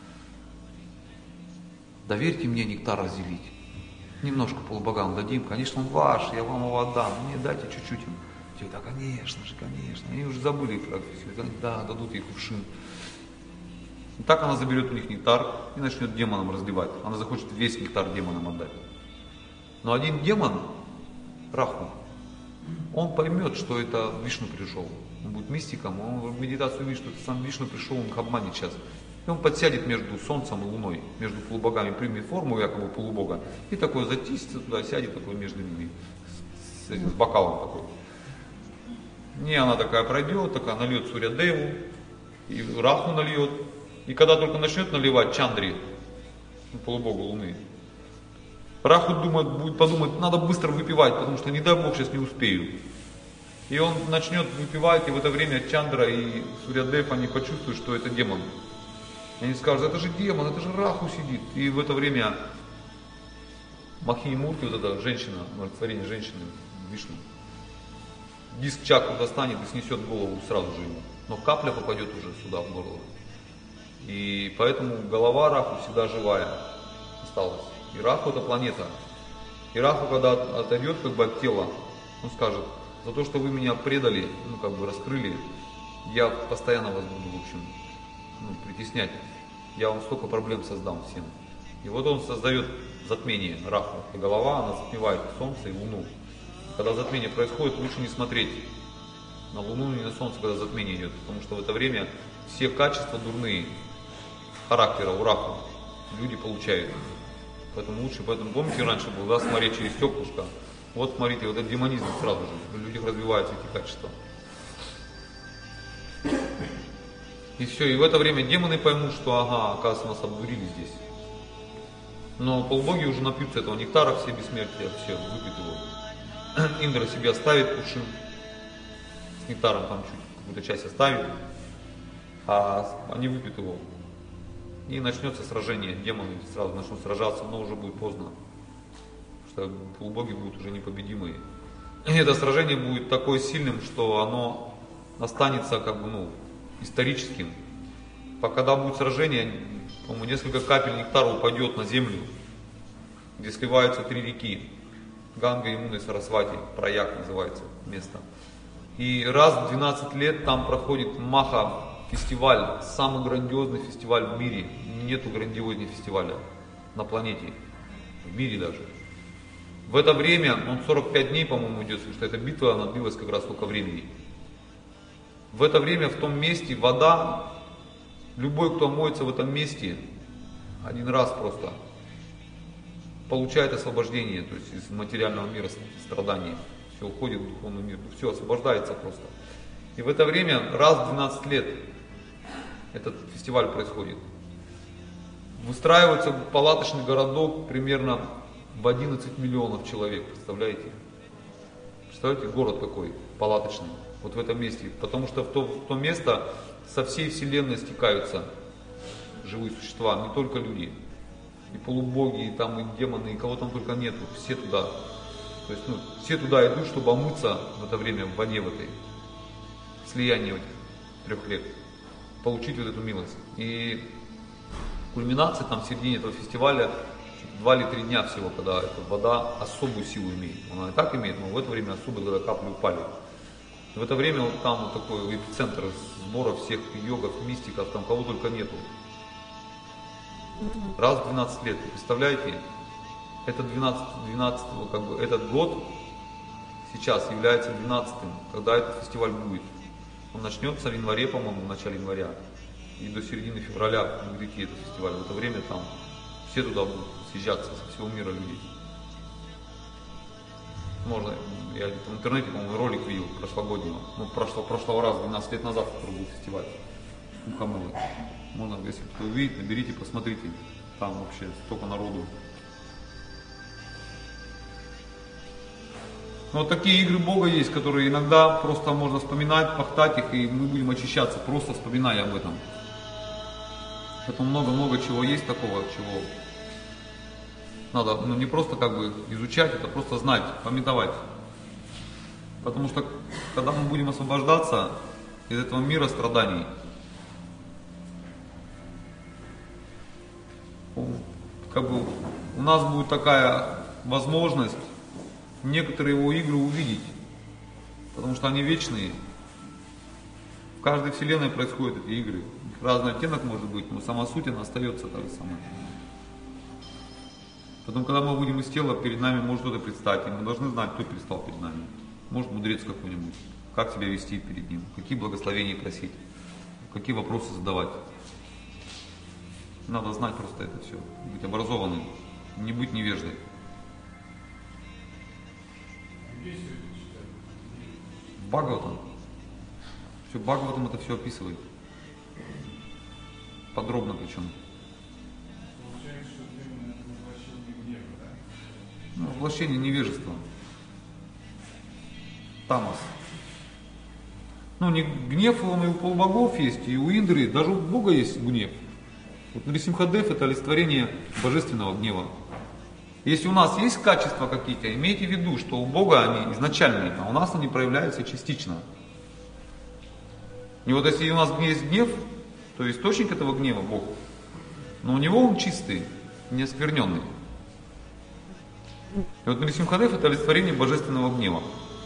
Доверьте мне нектар разделить. Немножко полубогам дадим. Конечно, он ваш, я вам его отдам. Мне дайте чуть-чуть им. Те: да, конечно же, конечно. Они уже забыли про все. Да, дадут ей кувшин. И так она заберет у них нектар и начнет демонам разливать. Она захочет весь нектар демонам отдать. Но один демон, Раху, он поймет, что это Вишну пришел. Он будет мистиком, он в медитацию видит, что это сам Вишну пришел, он их обманет сейчас. И он подсядет между Солнцем и Луной, между полубогами, примет форму якобы полубога, и такой затисится туда, сядет такой между ними, с, с бокалом такой. Не, она такая пройдет, такая нальет Сурья-деву, и Раху нальет. И когда только начнет наливать Чандри, полубогу Луны, Раху думает, будет подумать: надо быстро выпивать, потому что не дай Бог сейчас не успею. И он начнет выпивать, и в это время Чандра и Сурья-дев, они почувствуют, что это демон. И они скажут: это же демон, это же Раху сидит. И в это время Махини Мурти, вот эта женщина, олицетворение женщины, Вишну, диск чакру достанет и снесет голову сразу же ему. Но капля попадет уже сюда, в горло. И поэтому голова Раху всегда живая осталась. И Раху — это планета. И Раху, когда отойдет как бы от тела, он скажет: за то, что вы меня предали, ну как бы раскрыли, я постоянно вас буду, в общем, ну, притеснять. Я вам столько проблем создам всем. И вот он создает затмение Раху. Это голова, она затмевает Солнце и Луну. Когда затмение происходит, лучше не смотреть на Луну и на Солнце, когда затмение идет, потому что в это время все качества дурные характера у Раху люди получают. Поэтому лучше, поэтому помните, раньше было, да, смотреть через стеклышко. Вот смотрите, вот этот демонизм сразу же, в людях развиваются эти качества. И все, и в это время демоны поймут, что ага, оказывается, нас обдурили здесь. Но полубоги уже напьются этого нектара, все бессмертия, все выпьют его. Индра себе оставит кувшин с нектаром, там чуть какую-то часть оставит, а они выпьют его. И начнется сражение, демоны сразу начнут сражаться, но уже будет поздно. Потому что полубоги будут уже непобедимые. И это сражение будет такое сильным, что оно останется как бы, ну, историческим. Когда будет сражение, по-моему, несколько капель нектара упадет на землю, где сливаются три реки. Ганга, Ямуна и Сарасвати, Праяг называется место. И раз в двенадцать лет там проходит Маха фестиваль, самый грандиозный фестиваль в мире. Нету грандиознее фестиваля на планете, в мире даже. В это время, он сорок пять дней, по-моему, идет, потому что эта битва, она длилась как раз столько времени. В это время в том месте вода, любой, кто моется в этом месте, один раз просто получает освобождение, то есть из материального мира страданий. Все уходит в духовный мир, все освобождается просто. И в это время раз в двенадцать лет этот фестиваль происходит. Выстраивается палаточный городок примерно в одиннадцать миллионов человек, представляете? Представляете, город какой палаточный, вот в этом месте. Потому что в то, в то место со всей вселенной стекаются живые существа, не только люди. И полубоги, и там и демоны, и кого там только нету, все туда. То есть, ну, все туда идут, чтобы омыться в это время в воде в этой, слияние этих трех рек, получить вот эту милость. И кульминация там в середине этого фестиваля два или три дня всего, когда эта вода особую силу имеет. Она и так имеет, но в это время особо, когда капли упали. В это время вот там вот такой эпицентр сбора всех йогов, мистиков, там кого только нету. Раз в двенадцать лет, представляете? Это двенадцать, двенадцать, как бы, этот год сейчас является двенадцатым, когда этот фестиваль будет. Он начнется в январе, по-моему, в начале января. И до середины февраля будет идти этот фестиваль. В это время там все туда будут съезжаться со всего мира люди. Можно, я в интернете, по-моему, ролик видел прошлогоднего, ну, прошлого, прошлого раза, двенадцать лет назад, который был фестиваль Кумбхамелы. Можно, если кто увидит, наберите, посмотрите. Там вообще столько народу. Но вот такие игры Бога есть, которые иногда просто можно вспоминать, пахтать их, и мы будем очищаться, просто вспоминая об этом. Поэтому много-много чего есть такого, чего надо, ну, не просто как бы изучать, это просто знать, памятовать. Потому что когда мы будем освобождаться, из этого мира страданий. Как бы у нас будет такая возможность некоторые его игры увидеть, потому что они вечные. В каждой вселенной происходят эти игры. Разный оттенок может быть, но сама суть она остается та же самая. Потом, когда мы выйдем из тела, перед нами может кто-то предстать, и мы должны знать, кто предстал перед нами. Может мудрец какой-нибудь, как себя вести перед ним, какие благословения просить, какие вопросы задавать. Надо знать просто это все, быть образованным, не быть невеждой. Бхагаватам. Все, Бхагаватам это все описывает. Подробно причем. Получается, что демон это воплощение гнева, да? Ну, воплощение невежества. Тамас. Ну, не гнев, он и у полубогов есть, и у Индры, даже у Бога есть гнев. Вот Нарисимхадев это олицетворение божественного гнева. Если у нас есть качества какие-то, имейте в виду, что у Бога они изначальные, а у нас они проявляются частично. И вот если у нас есть гнев, то источник этого гнева Бог, но у него он чистый, не оскверненный. И вот Нарисимхадев это олицетворение божественного гнева.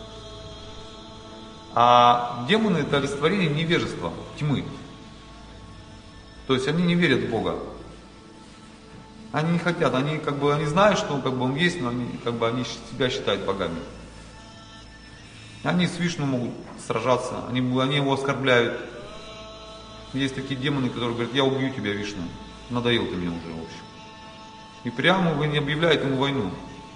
А демоны это олицетворение невежества, тьмы. То есть они не верят в Бога. Они не хотят, они как бы они знают, что как бы он есть, но они как бы они себя считают богами. Они с Вишну могут сражаться, они, они его оскорбляют. Есть такие демоны, которые говорят: я убью тебя, Вишну, надоел ты мне уже, в общем. И прямо вы не объявляете ему войну.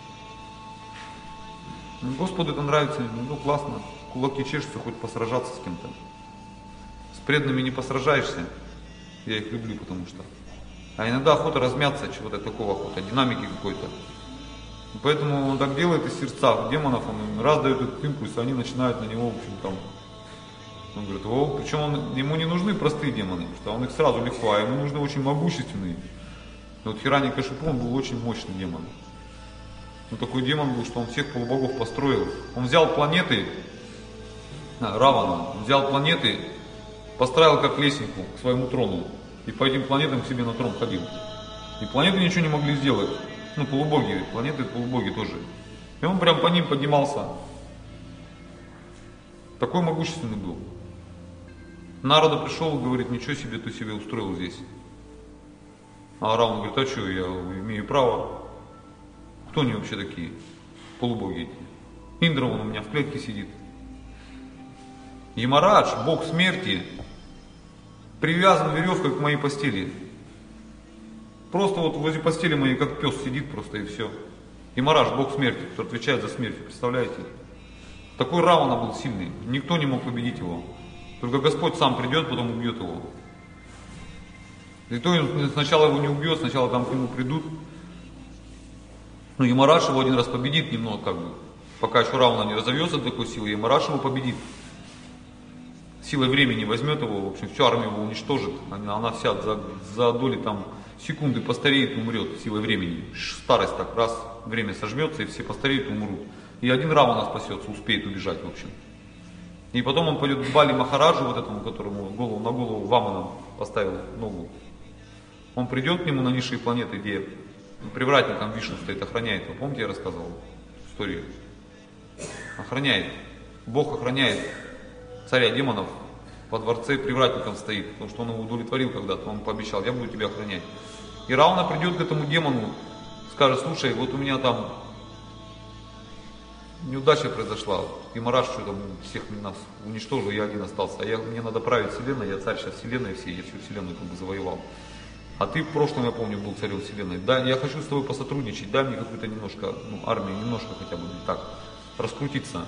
Господу это нравится, ну классно, кулаки чешутся, хоть посражаться с кем-то. С преданными не посражаешься, я их люблю, потому что. А иногда охота размяться, чего-то такого охота, динамики какой-то. Поэтому он так делает из сердца демонов, он раз дает этот импульс, они начинают на него, в общем, там, он говорит, о, причем он, ему не нужны простые демоны, потому что он их сразу легко, а ему нужны очень могущественные. И вот Хираньякашипу, он был очень мощный демон. Он такой демон был, что он всех полубогов построил. Он взял планеты, а, Равана, он взял планеты, построил как лесенку к своему трону. И по этим планетам к себе на трон ходил. И планеты ничего не могли сделать. Ну, полубоги, планеты полубоги тоже. И он прям по ним поднимался. Такой могущественный был. Нарада пришел и говорит, ничего себе ты себе устроил здесь. А Раван говорит, а что, я имею право. Кто они вообще такие? Полубоги эти. Индра, он у меня в клетке сидит. Ямарадж, бог смерти, привязан веревкой к моей постели. Просто вот возле постели моей, как пес, сидит просто и все. Ямарадж, бог смерти, который отвечает за смерть, представляете? Такой Равана был сильный, никто не мог победить его. Только Господь сам придет, потом убьет его. И то сначала его не убьет, сначала там к нему придут. Но Ямарадж его один раз победит немного, как бы. Пока еще Равана не разовьется до такой силы, Ямарадж его победит. Силой времени возьмет его, в общем, всю армию его уничтожит. Она, она вся за, за доли там секунды постареет и умрет силой времени. Старость так, раз, время сожмется, и все постареют и умрут. И один Равана спасется, успеет убежать, в общем. И потом он пойдет к Бали Махараджу, вот этому, которому голову, на голову Вамана поставил ногу. Он придет к нему на низшие планеты, где привратником Вишну стоит, охраняет его. Помните, я рассказывал историю? Охраняет. Бог охраняет царя демонов во дворце, привратником стоит, потому что он его удовлетворил когда-то, он пообещал, я буду тебя охранять. И Равана придет к этому демону, скажет, слушай, вот у меня там неудача произошла, Ямарадж что-то всех нас уничтожил, я один остался, а я, мне надо править вселенной, я царь сейчас вселенной всей, я всю вселенную как бы завоевал. А ты в прошлом, я помню, был царем вселенной, да, я хочу с тобой посотрудничать, дай мне какую-то немножко, ну, армию, немножко хотя бы так, раскрутиться.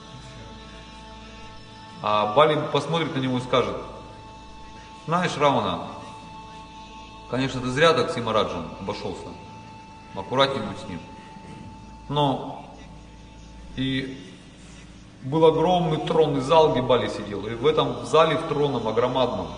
А Бали посмотрит на него и скажет, знаешь, Равана, конечно, ты зря так с Ямараджем обошелся, аккуратнее будь с ним. Но и был огромный тронный зал, где Бали сидел, и в этом зале, в тронном, огромадном,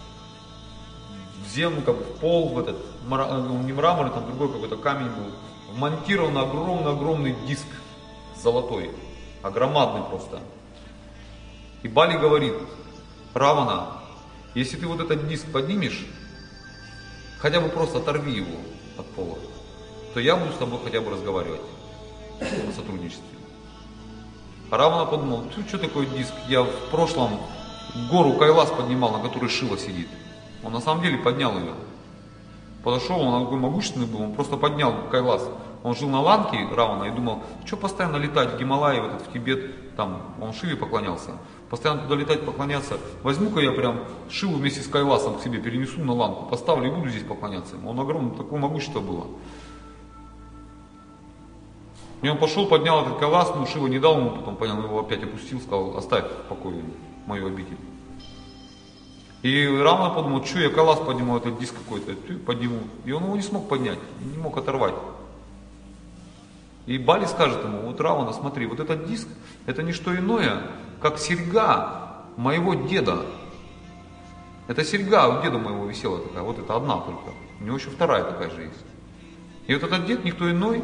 в землю, как бы в пол, в этот, не мрамор, там другой какой-то камень был, вмонтирован огромный-огромный диск золотой, огромадный просто. И Бали говорит, Равана, если ты вот этот диск поднимешь, хотя бы просто оторви его от пола, то я буду с тобой хотя бы разговаривать о сотрудничестве. А Равана подумал, что такое диск? Я в прошлом гору Кайлас поднимал, на которой Шива сидит. Он на самом деле поднял ее. Подошел, он такой могущественный был, он просто поднял Кайлас. Он жил на Ланке, Равана, и думал, что постоянно летать в Гималаи, в, этот, в Тибет, там, он Шиве поклонялся. Постоянно туда летать, поклоняться. Возьму-ка я прям Шиву вместе с Кайласом к себе перенесу на Ланку, поставлю и буду здесь поклоняться ему. Он огромный, такое могущество было. И он пошел, поднял этот Кайлас, но Шива не дал ему, потом понял, его опять опустил, сказал, оставь в покое мою обитель. И Равана подумал, что я Кайлас подниму, этот диск какой-то, подниму. И он его не смог поднять, не мог оторвать. И Бали скажет ему, вот Равана, смотри, вот этот диск, это не что иное, как серьга моего деда. Это серьга у деда моего висела такая, вот это одна только. У него еще вторая такая же есть. И вот этот дед никто иной.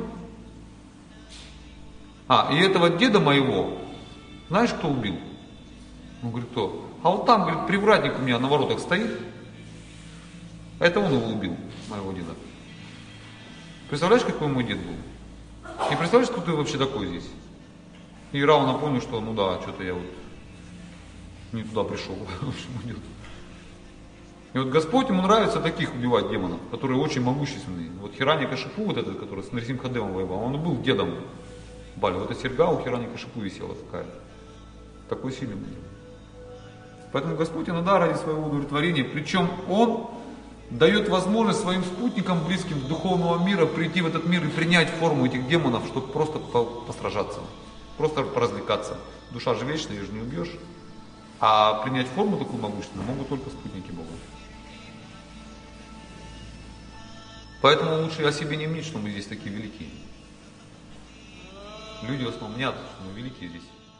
А, и этого деда моего, знаешь, кто убил? Он говорит, кто? А вот там, говорит, привратник у меня на воротах стоит. А это он его убил, моего деда. Представляешь, какой мой дед был? И представляешь, кто ты вообще такой здесь? И Равана понял, что ну да, что-то я вот не туда пришел. И вот Господь, ему нравится таких убивать демонов, которые очень могущественные. Вот Хираньякашипу, вот этот, который с Нарисимхадевом воевал, он был дедом Бали. Вот эта серьга у Хираньякашипу висела такая. Такой сильный был. Поэтому Господь иногда ради своего удовлетворения, причем Он дает возможность своим спутникам, близким с духовного мира, прийти в этот мир и принять форму этих демонов, чтобы просто постражаться, просто поразвлекаться. Душа же вечная, ее же не убьешь. А принять форму такую могущественную могут только спутники Бога. Поэтому лучше о себе не мнить, что мы здесь такие великие. Люди в основном мнят, что мы великие здесь.